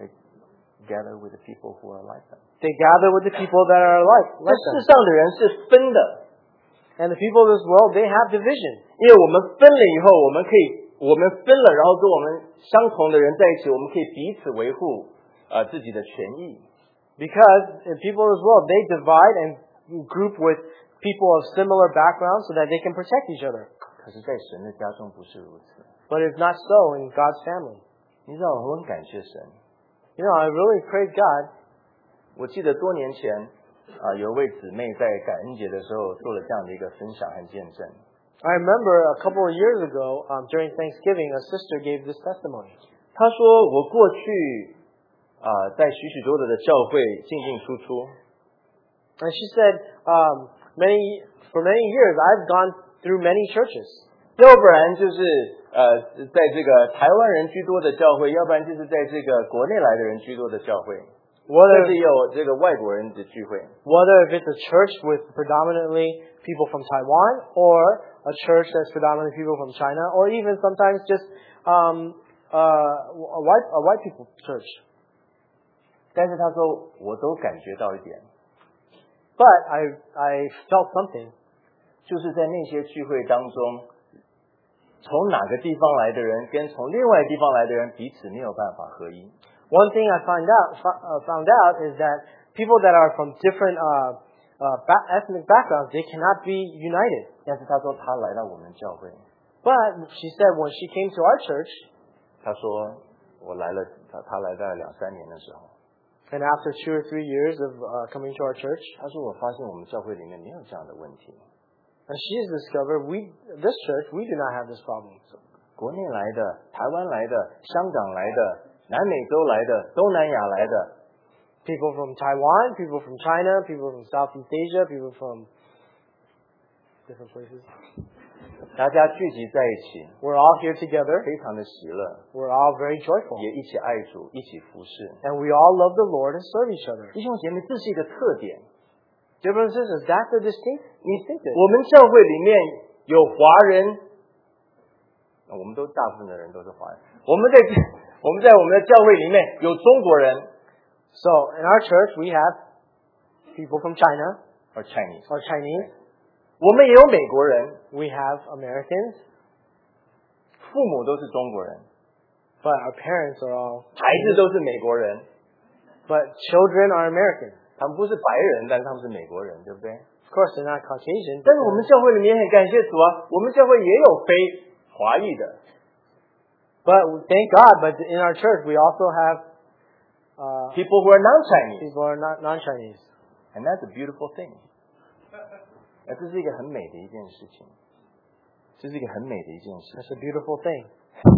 gather with the people who are like them. they gather with the people that are like 这 like 世 them. 上的人是分的， And the people of this world, they have division. 因为我们分了以后，我们可以，我们分了，然后跟我们相同的人在一起，我们可以彼此维护呃自己的权益。 Because the people of this world, they divide and group with people of similar backgrounds so that they can protect each other. 可是，在神的家中不是如此。 But it's not so in God's family. 你知道，我很感谢神。 You know, I really praise God. 我记得多年前啊、有一位姊妹在感恩节的时候做了这样的一个分享和见证。 I remember a couple of years ago, um, during Thanksgiving, a sister gave this testimony. 她说：“我过去啊、在许许多多的教会进进出出， And she said, um, many for many years, I've gone through many churches. 要不然就是呃，在这个台湾人居多的教会，要不然就是在这个国内来的人居多的教会， Whether 甚至也有这个外国人的聚会。 whether if it's a church with predominantly people from Taiwan, or a church that's predominantly people from China, or even sometimes just um, uh, a white a white people church. 但是她说，我都感觉到一点， But I I felt something. 就是在那些聚会当中，从哪个地方来的人跟从另外地方来的人彼此没有办法合一。 One thing I found out uh, found out is that people that are from different uh, uh, ba- ethnic backgrounds, they cannot be united. 但是她说，她来到我们教会， But she said when she came to our church, 她说我来了，她她来在两三年的时候， and after two or three years of uh, coming to our church, 她说我发现我们教会里面没有这样的问题。 and she's discovered we this church we do not have this problem. 国内来的、台湾来的、香港来的、南美洲来的、东南亚来的， People from Taiwan, people from China, people from Southeast Asia, people from different places. 大家聚集在一起， We're all here together. 非常的喜乐， We're all very joyful. 也一起爱主，一起服侍。 And we all love the Lord and serve each other. 弟兄姐妹，这是一个特点。 Dear brothers and sisters, that's the distinct, distinctive. 我们教会里面有华人，我们都大部分的人都是华人。我们在我们在我们的教会里面有中国人， So in our church we have people from China or Chinese. or Chinese. 我们也有美国人， We have Americans, 父母都是中国人， but our parents are all 孩子都是美国人。 but children are American. 他们不是白人，但是他们是美国人，对不对？ Of course, they're not Caucasian. 但是我们教会里面也很感谢主啊，我们教会也有非华裔的。 But thank God, but in our church we also have uh, People who are non-Chinese, people who are not non-Chinese. and that's a beautiful thing. 那这是一个很美的一件事情，这是一个很美的一件事 That's 情。 a beautiful thing.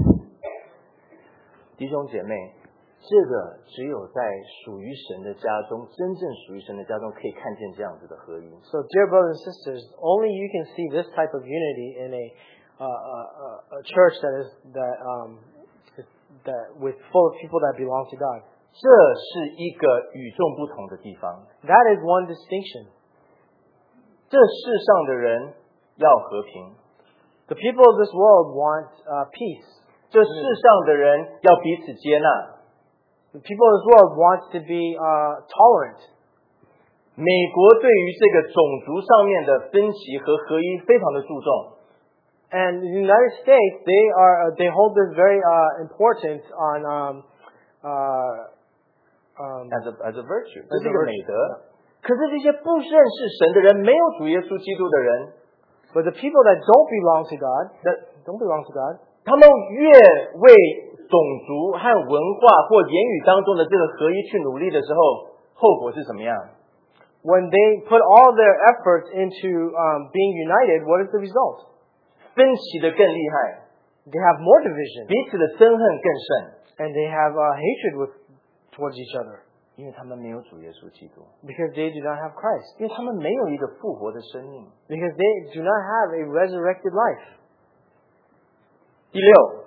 弟兄姐妹，这个只有在属于神的家中，真正属于神的家中，可以看见这样子的合一。 So, dear brothers and sisters, only you can see this type of unity in a uh, uh, a church that is that um that with full of people that belong to God. 这是一个与众不同的地方。 That is one distinction. 这世上的人要和平， The people of this world want uh, peace. 这世上的人要彼此接纳。 The people of this world want to be uh, tolerant. 美国对于这个种族上面的分歧和合一非常的注重。 And the United States, they are uh, they hold this very uh, important on um, uh, um, as a as a virtue， 这 as 是 a 一个 virtue. 美德。可是这些不认识神的人，没有主耶稣基督的人， But the people that don't belong to God, that don't belong to God, 他们越为种族和文化或言语当中的这个合一去努力的时候，后果是什么样？ when they put all their efforts into um, being united, what is the result? 分歧的更厉害， They have more division, 彼此的憎恨更甚， and they have uh, hatred with towards each other 因为他们没有主耶稣基督， because they do not have Christ, 因为他们没有一个复活的生命。 because they do not have a resurrected life. 第六，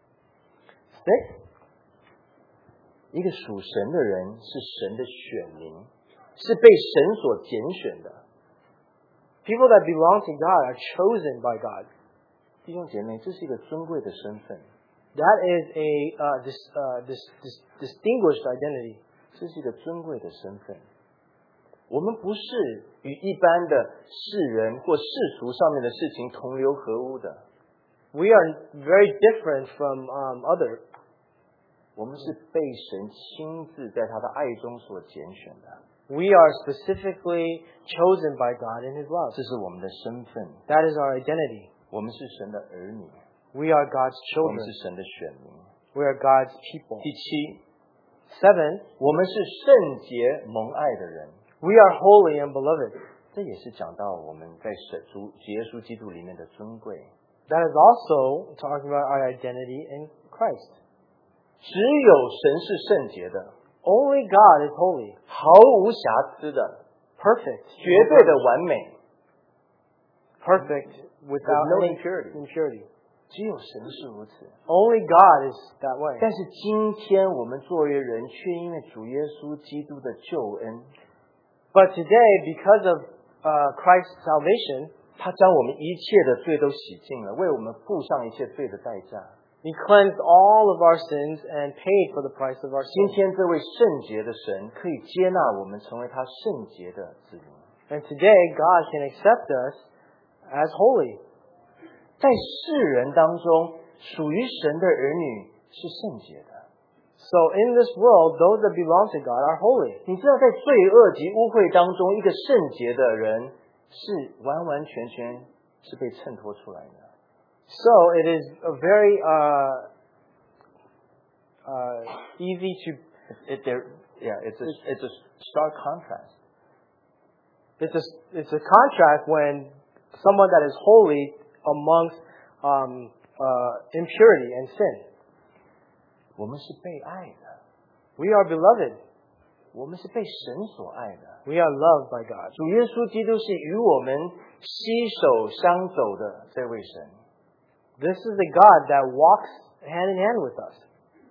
Six, 一个属神的人是神的选民，是被神所拣选的。 people that belong to God are chosen by God. 弟兄姐妹，这是一个尊贵的身份， That is a uh, dis, uh, dis, dis, distinguished identity. 这是一个尊贵的身份。我们不是与一般的世人或世俗上面的事情同流合污的， We are very different from um, other. 我们是被神亲自在他的爱中所拣选的， We are specifically chosen by God in His love. 这是我们的身份。 That is our identity. 我们是神的儿女， We are God's 我们 children. 是神的选民。 We are God's people. 第七， Seven, 我们是圣洁蒙爱的人， we are holy and beloved. 这也是讲到我们在神主主耶稣基督里面的尊贵。 That is also talking about our identity in Christ. 只有神是圣洁的， Only God is holy, 毫无瑕疵的， perfect, 绝对的完美， perfect without no any impurity. impurity. 只有神是如此。 Only God is that way. 但是今天我们作为人，却因为主耶稣基督的救恩， But today, because of uh, Christ's salvation, 他将我们一切的罪都洗净了，为我们付上一切罪的代价。 He cleansed all of our sins and paid for the price of our 今 sins. 天这位圣洁的神可以接纳我们成为他圣洁的子民。 And today, God can accept us as holy. 在世人当中，属于神的儿女是圣洁的。 So in this world, those that belong to God are holy. 你知道，在罪恶及污秽当中，一个圣洁的人是完完全全是被衬托出来的。 So it is a very uh, uh, easy to It, there, yeah, it's a it's a stark contrast. it's a it's a contrast when someone that is holy amongst um, uh, impurity and sin. 我们是被爱的， We are beloved. 我们是被神所爱的。 We are loved by God. 主耶稣基督是与我们携手相走的这位神。 This is the God that walks hand in hand with us.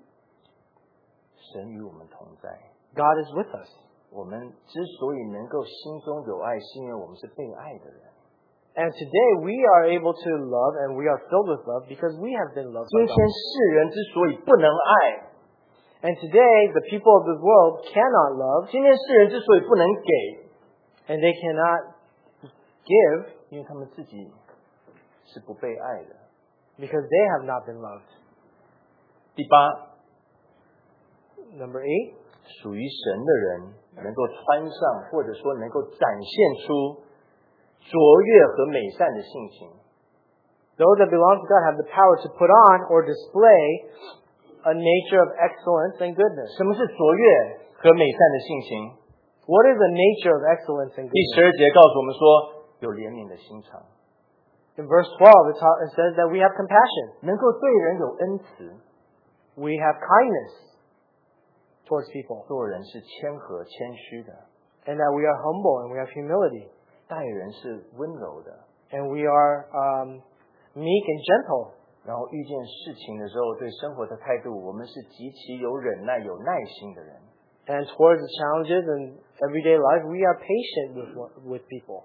神与我们同在。 God is with us. 我们之所以能够心中有爱，是因为我们是被爱的人。 And today we are able to love and we are filled with love because we have been loved 今 by 天 God. 世人之所以不能爱， And today the people of this world cannot love. 今天世人之所以不能给， And they cannot give 因为他们自己是不被爱的。 because they have not been loved. 第八， Number eight, 属于神的人能够穿上，或者说能够展现出卓越和美善的性情。 those that belong to God have the power to put on or display a nature of excellence and goodness. 什么是卓越和美善的性情？ What is the nature of excellence and 第十 goodness? 二节告诉我们说，有怜悯的心肠， In verse twelve, it, ta- it says that we have compassion. 能够对人有恩慈， We have kindness towards people. 做人是谦和谦虚的， And that we are humble and we have humility. 待人是温柔的， And we are um, meek and gentle. 然后遇见事情的时候，对生活的态度，我们是极其有忍耐、有耐心的人。 And towards the challenges in everyday life, we are patient with, one- with people.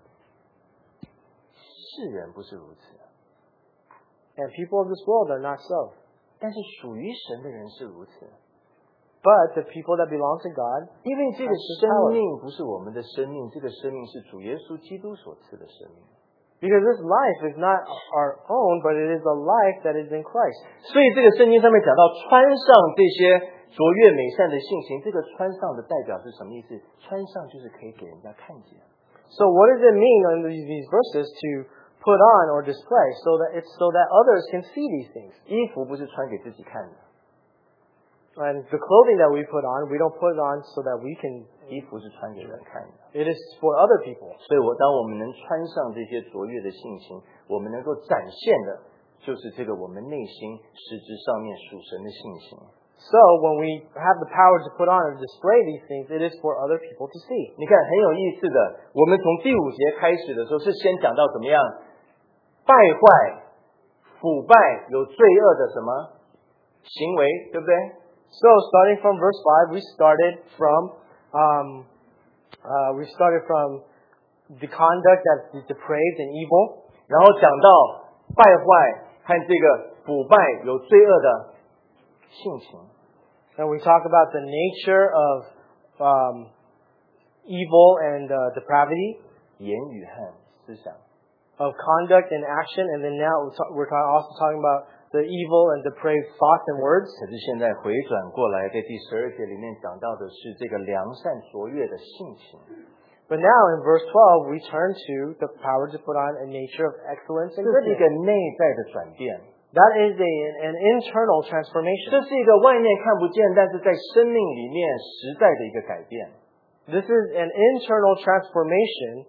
世人不是如此， And people of this world are not so. 但是属于神的人是如此。 But the people that belong to God, 因为这个 That's the 生 power. 命不是我们的生命，这个生命是主耶稣基督所赐的生命。 because this life is not our own, but it is a life that is in Christ. 所以这个圣经上面讲到穿上这些卓越美善的性情，这个穿上的代表是什么意思？穿上就是可以给人家看见。 So what does it mean in these, these verses to put on or display so that it's so that others can see these things? 衣服不是穿给自己看的， And the clothing that we put on, we don't put it on so that we can, 衣服是穿给人看的。 it is for other people. 所以我当我们能穿上这些卓越的性情，我们能够展现的就是这个我们内心实质上面属神的性情。 So when we have the power to put on or display these things, it is for other people to see. 你看很有意思的，我们从第五节开始的时候是先讲到怎么样败坏、腐败、有罪恶的什么行为，对不对？ So starting from verse five, we started from um, uh, we started from the conduct that is depraved and evil, 然后讲到败坏和这个腐败、有罪恶的性情。 and we talk about the nature of um, evil and uh, depravity, 言语和思想。 of conduct and action, and then now we're, ta- we're ta- also talking about the evil and depraved thoughts and words. 可是现在回转过来，在第十二节里面讲到的是这个良善卓越的性情。 But now in verse twelve, we turn to the power to put on a nature of excellence 这 and 是一 goodness. 个内在的转变， That is a, an internal 这 transformation. 是一个外面看不见，但是在生命里面实在的一个改变。 This is an internal transformation.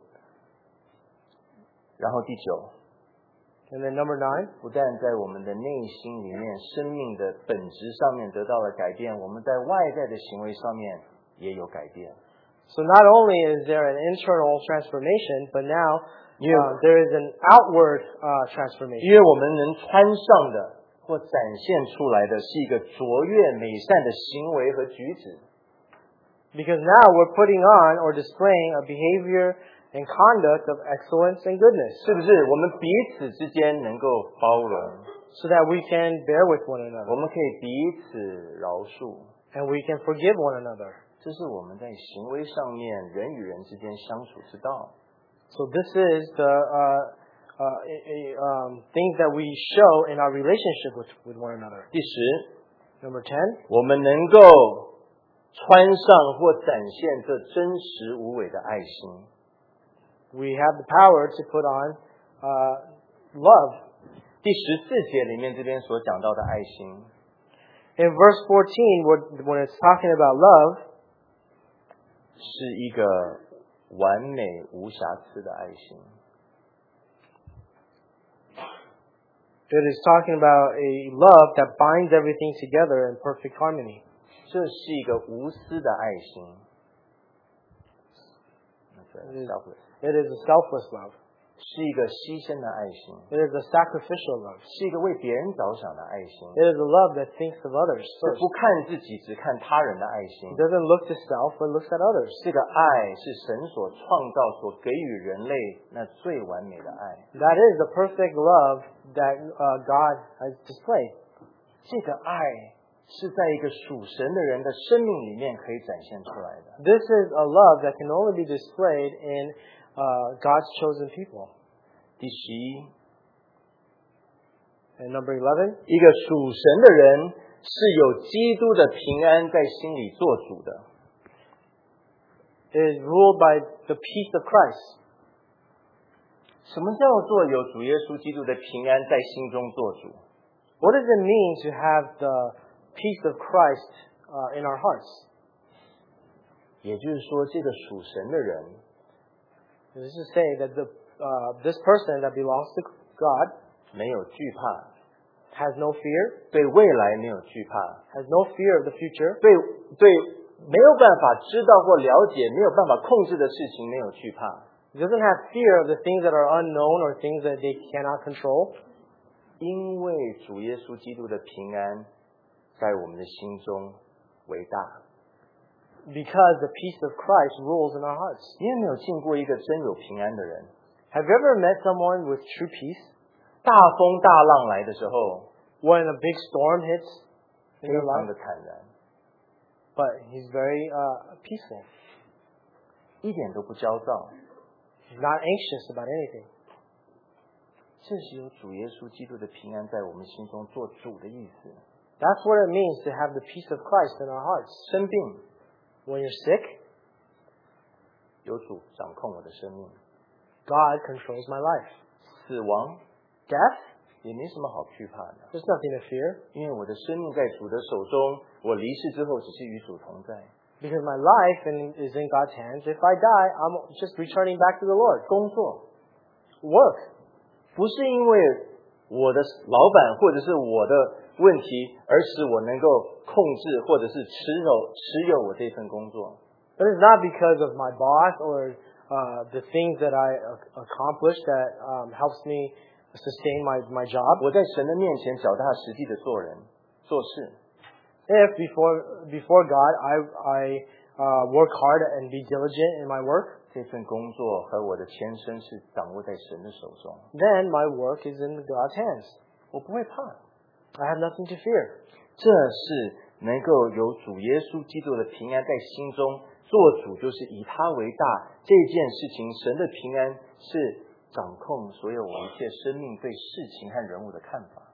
然后第九， And then number nine, 不但在我们的内心里面生命的本质上面得到了改变，我们在外在的行为上面也有改变。 so not only is there an internal transformation, but now Yeah. uh, there is an outward uh, 因 transformation. 为我们能穿上的或展现出来的是一个卓越美善的行为和举止。 Because now we're putting on or displaying a behavior and conduct of excellence and goodness, 是不是？我们彼此之间能够包容， so that we can bear with one 我 another 们可以彼此饶恕， and we can forgive one another. 这是我们在行为上面人与人之间相处之道。 So this is the uh, uh, a, a, um, things that we show in our relationship with, with one another. 第十， Number ten, 我们能够穿上或展现这真实无伪的爱心。 we have the power to put on uh, love. 第十四节里面这边所讲到的爱心， In verse fourteen, when when it's talking about love, 是一个完美无瑕疵的爱心。 it is talking about a love that binds everything together in perfect harmony. 这是一个无私的爱心。That's selfless. It is a selfless love. 是一个牺牲的爱心， It is a sacrificial love. 是一个为别人着想的爱心， It is a love that thinks of others 是 first. 不看自己只看他人的爱心 It。doesn't look to self, but looks at others. 这个爱是神所创造、所给予人类那最完美的爱。 That is the perfect love that uh, God has displayed. 这个爱是在一个属神的人的生命里面可以展现出来的。 This is a love that can only be displayed in uh, God's chosen people. 第十一， And number eleven, 一个属神的人是有基督的平安在心里做主的。 is ruled by the peace of Christ. 什么叫做有主耶稣基督的平安在心中做主？ What does it mean to have the peace of Christ uh, in our hearts? 也就是说，这个属神的人 This is to say that the uh, this person that belongs to God 没有惧怕， has no fear, 对未来没有惧怕， has no fear of the future, 对对没有办法知道或了解、没有办法控制的事情没有惧怕。 doesn't have fear of the things that are unknown or things that they cannot control. 因为主耶稣基督的平安在我们的心中为大。 Because the peace of Christ rules in our hearts. 你有没有见过一个真有平安的人？ Have you ever met someone with true peace? 大风大浪来的时候， When a big storm hits 非 in your 常 life, 的坦然， but he's very uh, peaceful. 一点都不焦躁。 He's not anxious about anything. 这是有主耶稣基督的平安在我们心中做主的意思。 That's what it means to have the peace of Christ in our hearts. 生病 When you're sick, 有主掌控我的生命， God controls my life. 死亡 Death, 也没什么好惧怕的， there's nothing to fear 因为我的生命在主的手中，我离世之后只是与主同在。 because my life in, is in God's hands. If I die, I'm just returning back to the Lord. 工作 Work, 不是因为我的老板或者是我的问题，而使我能够控制或者是持有持有我这份工作。 but it's not because of my boss or uh, the things that I uh, accomplish that um, helps me sustain my, my job. 我在神的面前脚踏实地的做人做事， If before before God I I uh, work hard and be diligent in my work, 这份工作和我的前身是掌握在神的手中， then my work is in God's hands. 我不会怕。 I have nothing to fear. 这是能够有主耶稣基督的平安在心中做主，就是以他为大。这件事情，神的平安是掌控所有我一切生命对事情和人物的看法。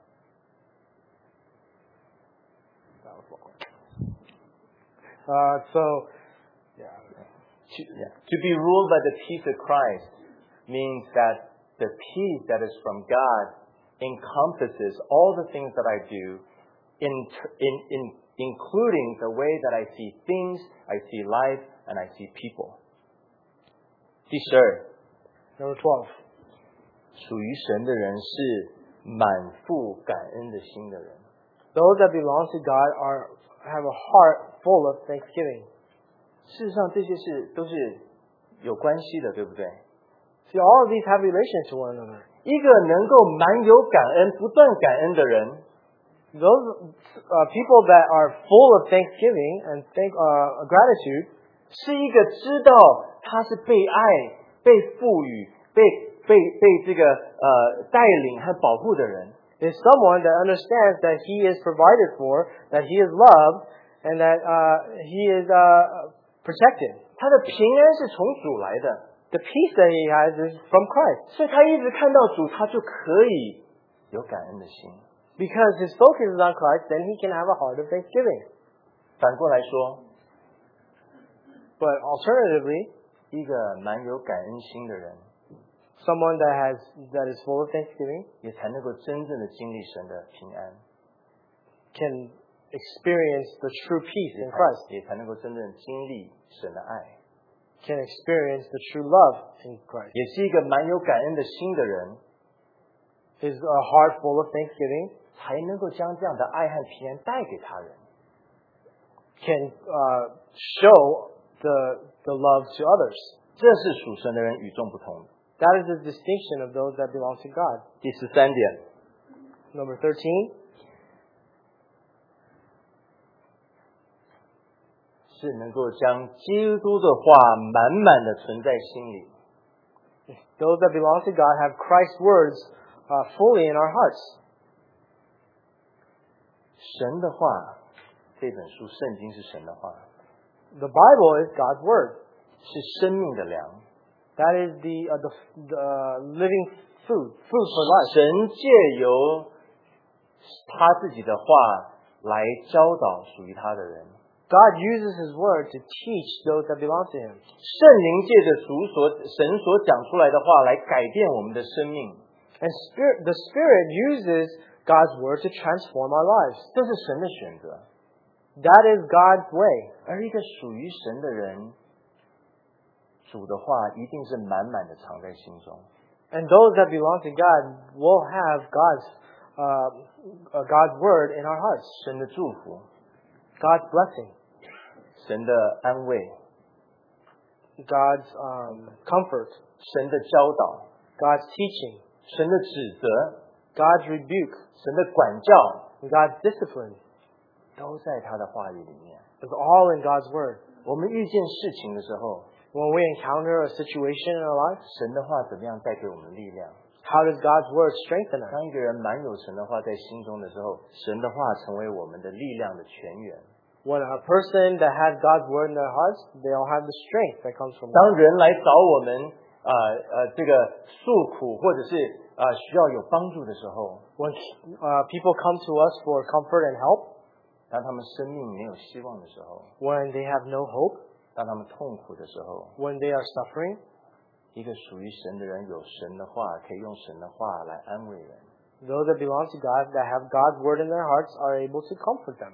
Uh, so, yeah. To, yeah. to be ruled by the peace of Christ means that the peace that is from God encompasses all the things that I do, in, in, in, including the way that I see things, I see life, and I see people. 第十二， Number twelve. 属于神的人是满腹感恩的心的人。 Those that belong to God are have a heart full of thanksgiving. 事实上，这些事都是有关系的，对不对？ See, all of these have relation to one another. 一个能够满有感恩、不断感恩的人， Those uh, people that are full of thanksgiving and thank uh, gratitude 是一个知道他是被爱、被赋予、被被被这个呃带领和保护的人。 is someone that understands that he is provided for, that he is loved, and that uh, he is uh, protected. 他的平安是从主来的， The peace that he has is from Christ. 所以他一直看到主，他就可以有感恩的心。 Because his focus is on Christ, then he can have a heart of thanksgiving. 反过来说， But alternatively, 一个满有感恩心的人， someone that has that is full of thanksgiving 也才能够真正的经历神的平安， can experience the true peace 也 in 才 Christ, 也才能够真正经历神的爱。 can experience the true love in Christ. 也是一个满有感恩的心的人， Is a heart full of thanksgiving 才能够将这样的爱和平安带给他人。 can uh, show the the love to others. 这是属神的人与众不同的。 That is the distinction of those that belong to God. 第十三点， Number thirteen, 是能够将基督的话满满的存在心里。 those that belong to God have Christ's words uh, fully in our hearts. 神的话这本书圣经是神的话， The Bible is God's Word. 是生命的粮。 That is the, uh, the, the uh, living food, food for life. 神借由他自己的话来教导属于他的人。 God uses His Word to teach those that belong to Him. 圣灵借着主所神所讲出来的话来改变我们的生命， And spirit, the Spirit uses God's Word to transform our lives. 这是神的选择。 That is God's way. 而一个属于神的人，主的话一定是满满的藏在心中。 And those that belong to God will have God's, uh, uh, God's Word in our hearts. 神的祝福， God's blessing. 神的安慰， God's um, comfort. 神的教导， God's teaching. 神的指责， God's rebuke. 神的管教， And God's discipline. 都在他的话语里面。 It's all in God's Word. 我们遇见事情的时候， When we encounter a situation in our life, 神的话怎么样带给我们力量？ how does God's Word strengthen us? 当一个人满有神的话在心中的时候，神的话成为我们的力量的泉源。 When a person that has God's Word in their hearts, they'll have the strength that comes from 当 God. 人来找我们，呃呃，这个诉苦或者是呃需要有帮助的时候， When uh, people come to us for comfort and help, 当他们生命没有希望的时候， when they have no hope, 当他们痛苦的时候， when they are suffering, 一个属于神的人有神的话，可以用神的话来安慰人。 those that belong to God, that have God's Word in their hearts, are able to comfort them.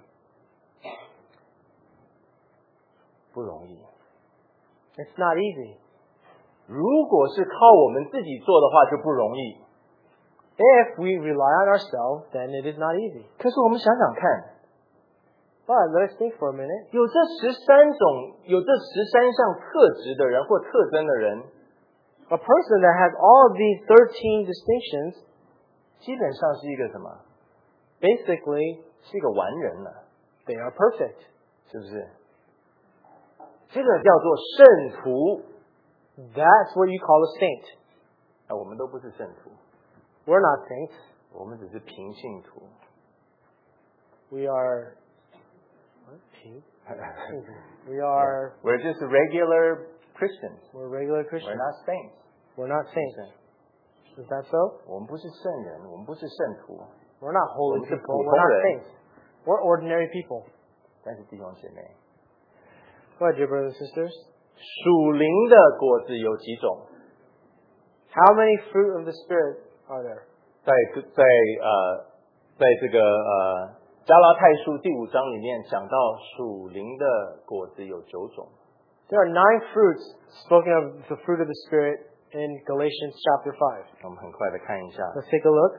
不容易。 It's not easy. 如果是靠我们自己做的话，就不容易。 If we rely on ourselves, then it is not easy. 可是我们想想看， But let us think for a minute. 有这十三种、有这十三项特质的人或特征的人， A person that has all of these thirteen distinctions, 基本上是一个什么？ basically, 是一个完人了， they are perfect. 是不是？这个叫做圣徒。 That's what you call a saint. 啊，我们都不是圣徒， We're not saints. 我们只是平信徒。 We are... What? Pig? We are... We're just regular Christians. We're regular We're Christians. not saints. We're not 是 saints. Is that so? 我们不是圣人，我们不是圣徒， We're not holy 我们是 people. 普 We're 通 not 人。 saints. We're ordinary people. 但是弟兄姐妹， Go ahead, dear brothers and sisters. 属灵的果子有几种？ How many fruit of the Spirit are there? 在在呃，在这个呃加拉太书第五章里面讲到属灵的果子有九种。 There are nine fruits spoken of the fruit of the Spirit in Galatians chapter five. 我们很快的看一下 Let's take a look.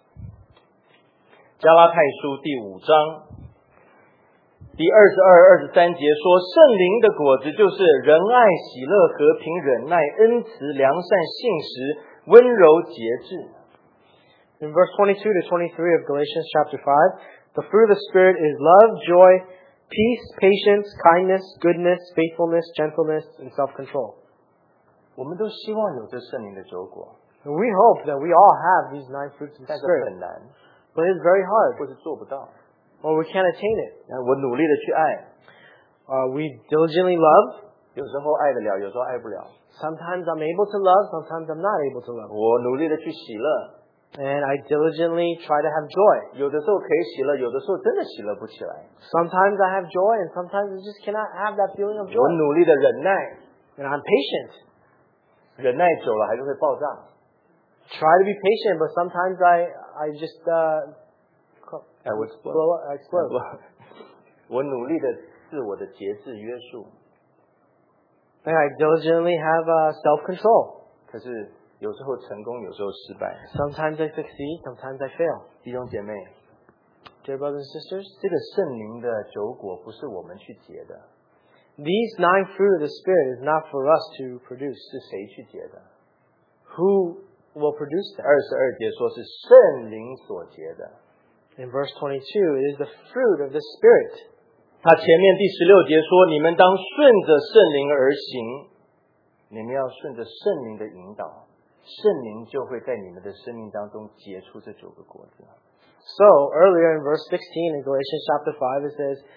加拉太书第五章第二十二、二十三节说，圣灵的果子就是仁爱、喜乐、和平、忍耐、恩慈、良善、信实、温柔、节制。 In verse twenty-two to twenty-three of Galatians chapter five, the fruit of the Spirit is love, joy, peace, patience, kindness, goodness, faithfulness, gentleness, and self-control. 我们都希望有这圣灵的九果， And we hope that we all have these nine fruits of the 但是 Spirit. 很难， But it's very 或 hard, 是做不到。 or we can't attain it. 那我努力的去爱， Uh, we diligently love. 有时候爱得了，有时候爱不了。 Sometimes I'm able to love, sometimes I'm not able to love. 我努力的去喜乐， And I diligently try to have joy. 有的时候可以喜乐，有的时候真的喜乐不起来。 Sometimes I have joy, and sometimes I just cannot have that feeling of 我 joy. 努力的忍耐， And I'm patient. 忍耐久了还是会爆炸。 Try to be patient, but sometimes I I just uh, I would blow up, I explode. 我努力的自我的节制约束， And I diligently have uh, self-control. 可是有时候成功，有时候失败。 Sometimes I succeed, sometimes I fail. 弟兄姐妹， Dear brothers and sisters, 这个圣灵的九果不是我们去结的， these nine fruit of the Spirit is not for us to produce. 是谁去结的？ Who will produce them? 二十二节说是圣灵所结的。 In verse twenty-two, it is the fruit of the Spirit. 他前面第十六节说：“你们当顺着圣灵而行，你们要顺着圣灵的引导，圣灵就会在你们的生命当中结出这九个果子。” So, earlier in verse sixteen in Galatians chapter five, it says,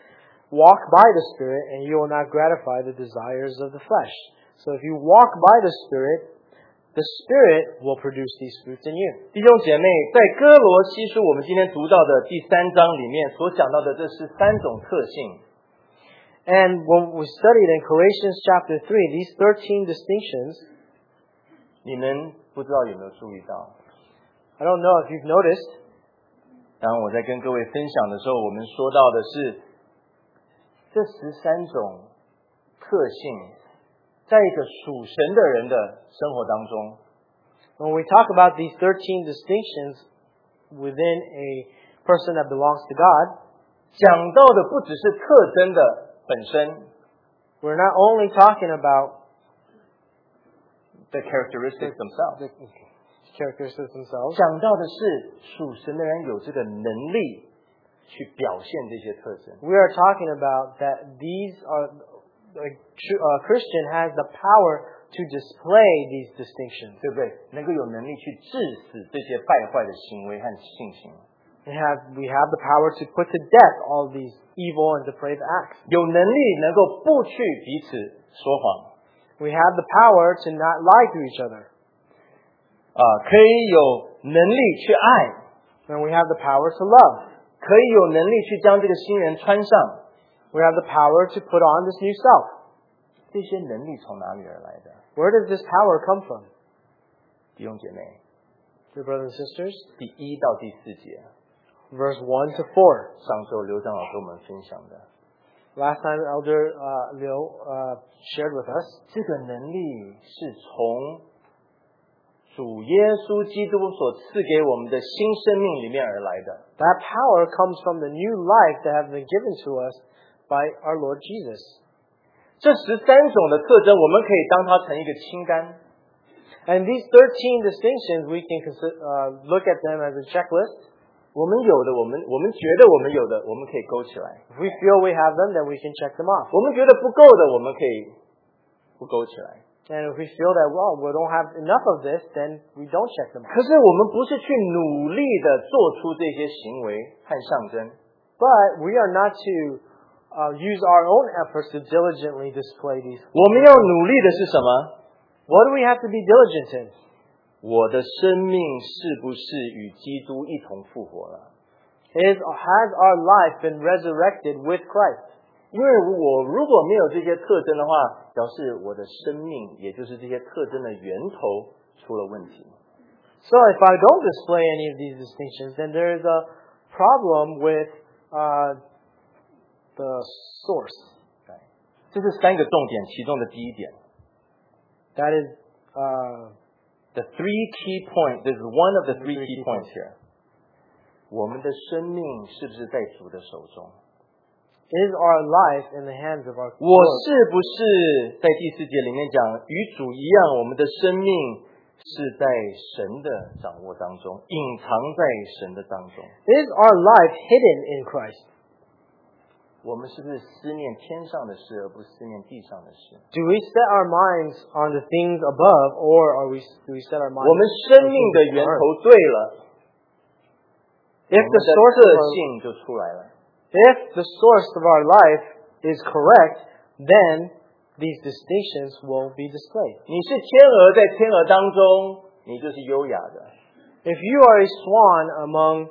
walk by the Spirit, and you will not gratify the desires of the flesh. So if you walk by the Spirit, the Spirit will produce these fruits in you. 弟兄姐妹，在哥罗西书我们今天读到的第三章里面所讲到的这是三种特性。 And when we studied in Galatians chapter three, these thirteen distinctions, 你们不知道有没有注意到？ I don't know if you've noticed, 当我在跟各位分享的时候，我们说到的是这十三种特性，在一个属神的人的生活当中， when we talk about these thirteen distinctions within a person that belongs to God, 讲到的不只是特征的本身 we're not only talking about ，the characteristics themselves， the characteristics themselves, 讲到的是属神的人有这个能力去表现这些特征。 we are talking about that these are, a true- a Christian has the power to display these distinctions. 对不对？能够有能力去致死这些败坏的行为和性情， We have, we have the power to put to death all these evil and depraved acts. 有能力能够不去彼此说谎， We have the power to not lie to each other. 啊，可以有能力去爱， And we have the power to love. 可以有能力去将这个新人穿上。 We have the power to put on this new self. 这些能力从哪里而来的？ Where does this power come from? 弟兄姐妹， Dear brothers and sisters, 第一到第四节， verse one to four. 上周刘长老跟我们分享的， Last time Elder uh, Liu uh, shared with us, 这个能力是从主耶稣基督所赐给我们的新生命里面而来的。 that power comes from the new life that has been given to us by our Lord Jesus. 这十三种的特征，我们可以当它成一个清单。 And these thirteen distinctions, we can consider, uh, look at them as a checklist. 我们有的，我们我们觉得我们有的，我们可以勾起来； If we feel we have them, then we can check them off. 我们觉得不够的，我们可以不勾起来。 And if we feel that, well, we don't have enough of this, then we don't check them off. 可是我们不是去努力的做出这些行为和象征， But we are not to uh, use our own efforts to diligently display these. 我们要努力的是什么？ What do we have to be diligent in? 我的生命是不是与基督一同复活了？ Is, has our life been resurrected with Christ? 因为我如果没有这些特征的话，表示我的生命，也就是这些特征的源头出了问题。 So if I don't display any of these distinctions, then there is a problem with uh, the source. 这是三个重点，其中的第一点。 That is, uh, The three key points. This is one of the three key points here. 我们的生命是不是在主的手中？ is our life in the hands of our 我 Lord? 是不是在第四节里面讲，与主一样，我们的生命是在神的掌握当中，隐藏在神的当中。 Is our life hidden in Christ? 我们是不是思念天上的事，而不是思念地上的事？ Do we set our minds on the things above, or are we, do we set our minds 我们 on 生命的 things 源 on 头 earth? 对了， If 我 the 们的 source 特 of our, 性就出来了。 if the source of our life is correct, then these distinctions will be displayed. 你是天鹅，在天鹅当中，你就是优雅的； If you are a swan among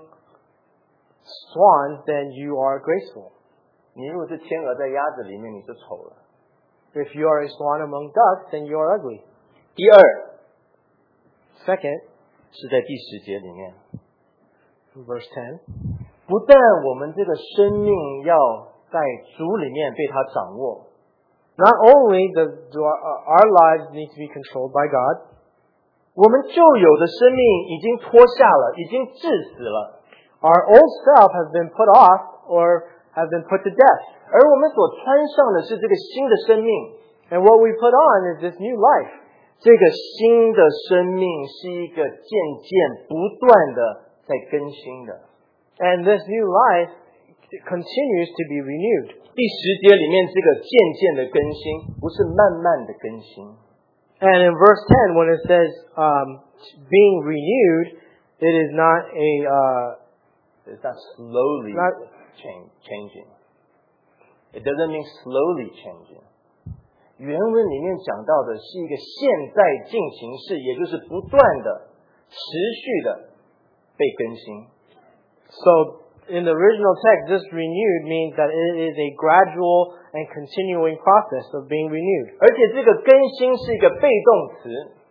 swans, then you are graceful. 你如果是天鹅在鸭子里面，你就丑了。 If you are a swan among ducks, then you are ugly. 第二 Second, 是在第十节里面， verse ten, 不但我们这个生命要在主里面被他掌握， not only does do our, uh, our lives need to be controlled by God, 我们旧有的生命已经脱下了，已经致死了， our old self has been put off or has been put to death. 而我们所穿上的是这个新的生命。 And what we put on is this new life. 这个新的生命是一个渐渐不断的在更新的。 And this new life continues to be renewed. 第十节里面这个渐渐的更新，不是慢慢的更新。 And in verse ten, when it says um, being renewed, it is not a uh, It's not slowly Not- change, changing. It doesn't mean slowly changing. 原文里面讲到的是一个现在进行式，也就是不断的、持续的被更新。 So in the original text, this renewed means that it is a gradual and continuing process of being renewed. 而且这个更新是一个被动词。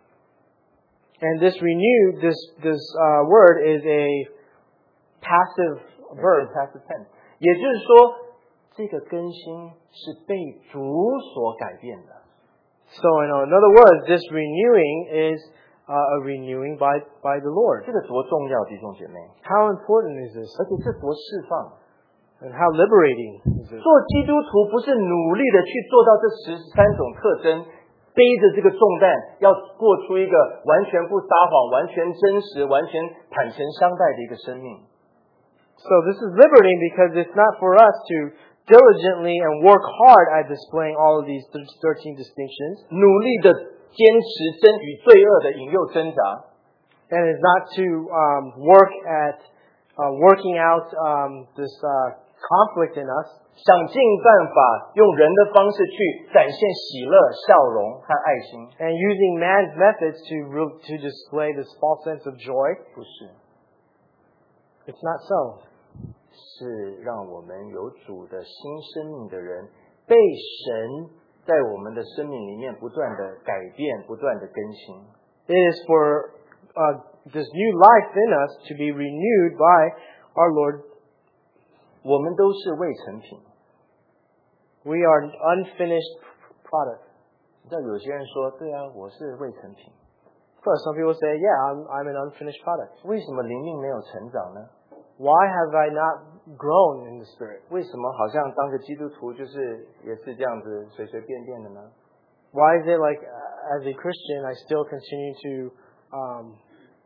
And this renewed, this this uh, word is a passive verb, passive tense. 也就是说，这个更新是被主所改变的。 So in other words, this renewing is uh, a renewing by by the Lord. 这个多重要，弟兄姐妹！ How important is this? 而且这多释放。 And how liberating is this? 做基督徒不是努力的去做到这十三种特征，背着这个重担，要过出一个完全不撒谎、完全真实、完全坦诚相待的一个生命。 So this is liberating because it's not for us to diligently and work hard at displaying all of these thirteen distinctions. 努力的坚持真与罪恶的引诱挣扎。 And it's not to um, work at uh, working out um, this uh, conflict in us. 想尽办法用人的方式去展现喜乐、笑容和爱心。 And using man's methods to re- to display this false sense of joy. 不是， It's not so. 是让我们有主的新生命的人，被神在我们的生命里面不断的改变、不断的更新。 It is for uh, this new life in us to be renewed by our Lord. 我们都是未成品。 We are unfinished product. 你知道有些人说，对啊，我是未成品。 Of course, some people say, yeah, I'm, I'm an unfinished product. 为什么灵命没有成长呢？ Why have I not grown in the Spirit? 为什么好像当个基督徒就是也是这样子随随便便的呢？ Why is it like, uh, as a Christian, I still continue to um,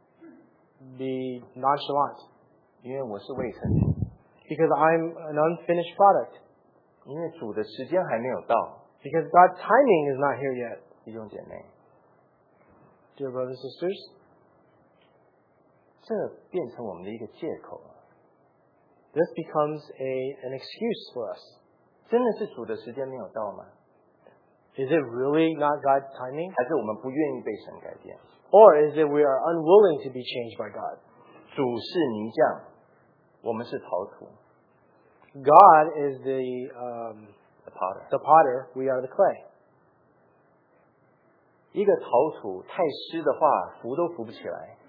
be nonchalant? 因为我是未成品， Because I'm an unfinished product. 因为主的时间还没有到。 Because God's timing is not here yet. 弟兄姐妹， Dear brothers and sisters, 这变成我们的一个借口了。 this becomes a an excuse for us. 真的是主的时间没有到吗？ Is it really not God's timing? 还是我们不愿意被神改变？ Or is it we are unwilling to be changed by God? 主是泥匠，我们是陶土。 God is the um, The potter. the potter, we are the clay. 一个陶土太湿的话，浮都浮不起来。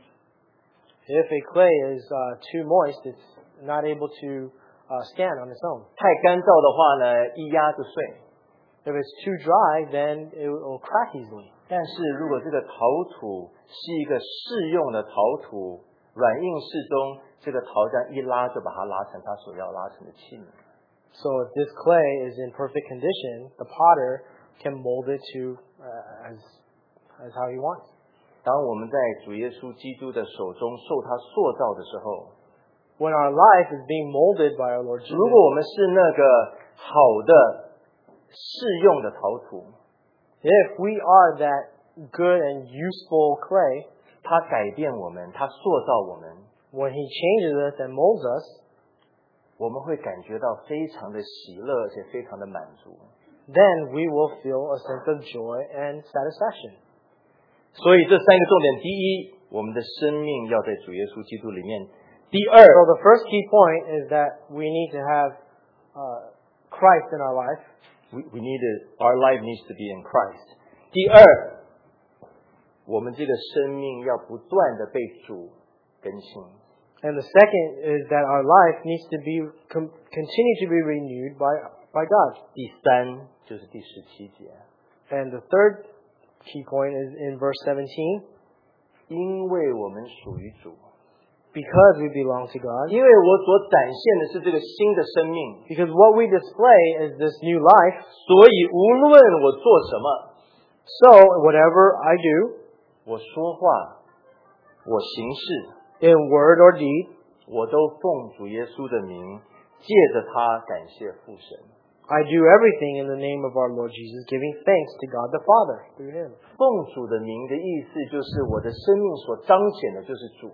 If a clay is uh, too moist, it's not able to uh, stand on its own. 太干燥的话呢，一压就碎。 If it's too dry, then it will crack easily. 但是如果这个陶土是一个适用的陶土，软硬适中，这个陶匠一拉就把它拉成他所要拉成的器皿。 So if this clay is in perfect condition, the potter can mold it to uh, as as how he wants. 当我们在主耶稣基督的手中受他塑造的时候， When our life is being molded by our Lord Jesus, 如果我们是那个好的适用的陶土， if we are that good and useful clay, 他改变我们，他塑造我们， when he changes us and molds us, 我们会感觉到非常的喜乐，而且非常的满足。 then we will feel a sense of joy and satisfaction. 所以这三个重点：第一，我们的生命要在主耶稣基督里面；第二， So the first key point is that we need to have uh, Christ in our life. we we need to, our life needs to be in Christ。第二，我们这个生命要不断的被主更新。 And the second is that our life needs to be com- continue to be renewed by by God. 第三就是第十七节， And the third key point is in verse seventeen. 因为我们属于主， Because we belong to God. 因为我所展现的是这个新的生命， Because what we display is this new life. 所以无论我做什么， So whatever I do, 我说话，我行事， in word or deed, 我都奉主耶稣的名，借着他感谢父神。 I do everything in the name of our Lord Jesus, giving thanks to God the Father through Him. 奉主的名的意思就是我的生命所彰显的就是主。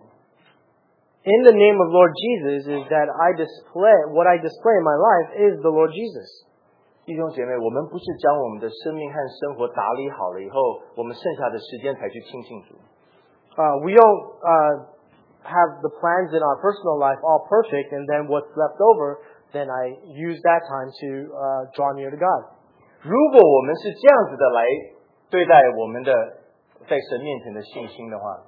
In the name of Lord Jesus is that I display, what I display in my life is the Lord Jesus. 弟兄姐妹，我们不是将我们的生命和生活打理好了以后，我们剩下的时间才去亲近主。 Uh, we don't uh, have the plans in our personal life all perfect, and then what's left over, then I use that time to uh, draw near to God. 如果我们是这样子的来对待我们的在神面前的信心的话，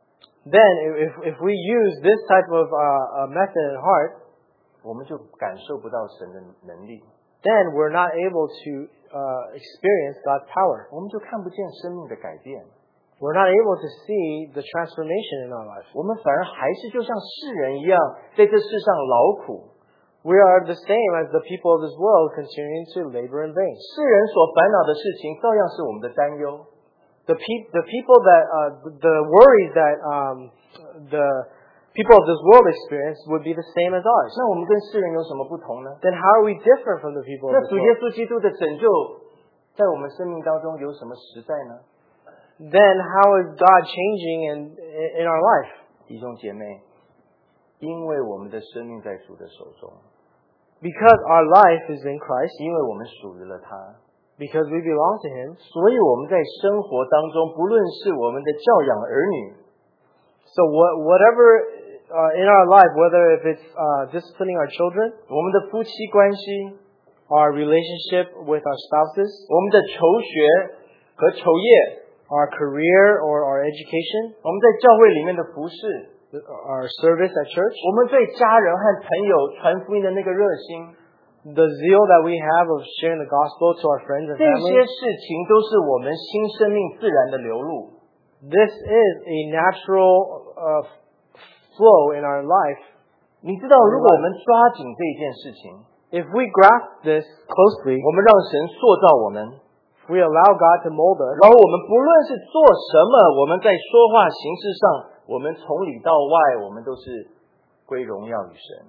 then if if we use this type of uh, uh, method in heart, 我们就感受不到神的能力， then we're not able to uh, experience God's power. 我们就看不见生命的改变， We're not able to see the transformation in our life. 我们反而还是就像世人一样，在这世上劳苦。 We are the same as the people of this world, continuing to labor in vain. 世人所烦恼的事情，照样是我们的担忧。 The, pe- the people that, uh, the worries that um, the people of this world experience would be the same as ours. 那我们跟世人有什么不同呢？ Then how are we different from the people 那 of this 主耶 world? 稣基督的拯救，在我们生命当中有什么实在呢？ Then how is God changing in, in our life? 弟兄姐妹，因为我们的生命在主的手中， Because our life is in Christ, 因为我们属于了他， because we belong to Him, 所以我们在生活当中，不论是我们的教养儿女， so what, whatever uh, in our life, whether if it's uh, disciplining our children, 我们的夫妻关系， our relationship with our spouses, 我们的求学和求业， our career or our education, 我们在教会里面的服侍， our service at church, 我们对家人和朋友传福音的那个热心， the zeal that we have of sharing the gospel to our friends and 这些 family, 事情都是我们新生命自然的流露。 this is a natural uh, flow in our life. 你知道，如果我们抓紧这件事情， If we grasp this closely, 我们让神塑造我们， if we allow God to mold us, 然后我们不论是做什么，我们在说话形式上，我们从里到外，我们都是归荣耀与神。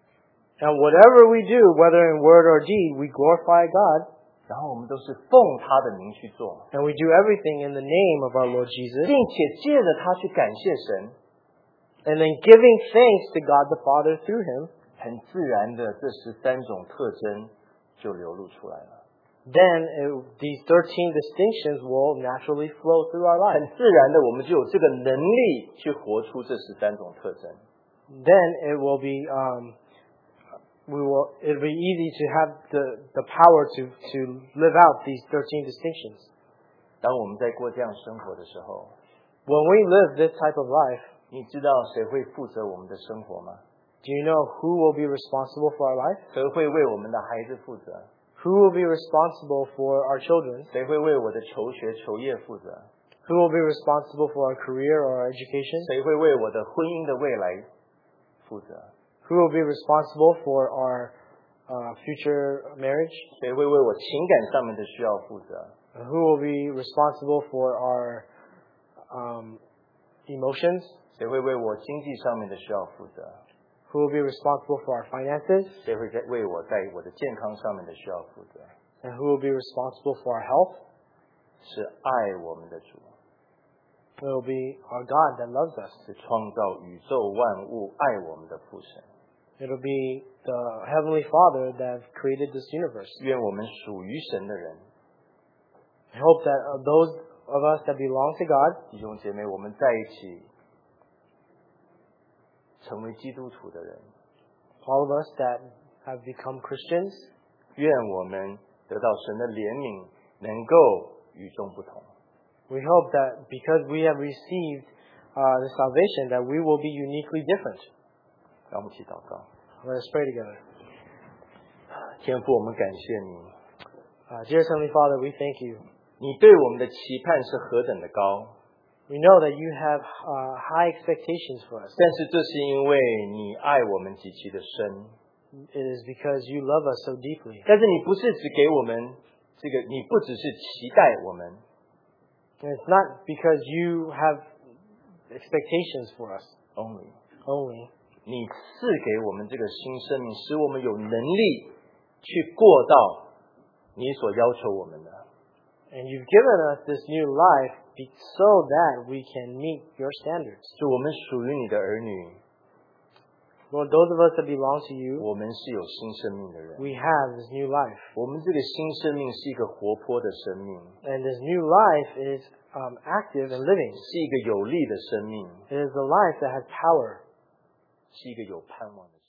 and whatever we do, whether in word or deed, we glorify God, 然后我们都是奉他的名去做， and we do everything in the name of our Lord Jesus, 并且借着他去感谢神， and then giving thanks to God the Father through Him, 很自然的这十三种特征就流露出来了。 then it, these thirteen distinctions will naturally flow through our 很 life. 自然的，我们就有这个能力去活出这十三种特征。 Then it will be, um, we will, it'll be easy to have the, the power to, to live out these thirteen distinctions. 当我们在过这样生活的时候， When we live this type of life, 你知道谁会负责我们的生活吗？ do you know who will be responsible for our life? 谁会为我们的孩子负责？ Who will be responsible for our children? 谁会为我的求学求业负责？ Who will be responsible for our career or our education? 谁会为我的婚姻的未来负责？ Who will be responsible for our uh, future marriage? 谁会为我情感上面的需要负责？ Who will be responsible for our um, emotions? 谁会为我经济上面的需要负责？ Who will be responsible for our finances? 谁会在为我在我的健康上面的需要负责？ And who will be responsible for our health? 是爱我们的主， It will be our God that loves us. 是创造宇宙万物爱我们的父神。 It will be the Heavenly Father that created this universe. 愿我们属于神的人， I hope that uh, those of us that belong to God, 弟兄姐妹，我们在一起成为基督徒的人， all of us that have become Christians, 愿我们得到神的怜悯，能够与众不同。 we hope that because we have received uh, the salvation, that we will be uniquely different. 让我们一起祷告。 Let us pray together. 天父，我们感谢你， Uh, dear Heavenly Father, we thank you. 你对我们的期盼是何等的高， We know that you have uh, high expectations for us. 但是这是因为你爱我们极其的深。 It is because you love us so deeply. 但是你不是只给我们这个，你不只是期待我们， And it's not because you have expectations for us only only. 你赐给我们这个新生命，使我们有能力去过到你所要求我们的。 And you've given us this new life be- so that we can meet your standards. 是我们属于你的儿女， Lord, those of us that belong to you, 我们是有新生命的人。 we have this new life. 我们这个新生命是一个活泼的生命， And this new life is um, active and living. 是一个有力的生命， It is a life that has power. 是一个有盼望的生命。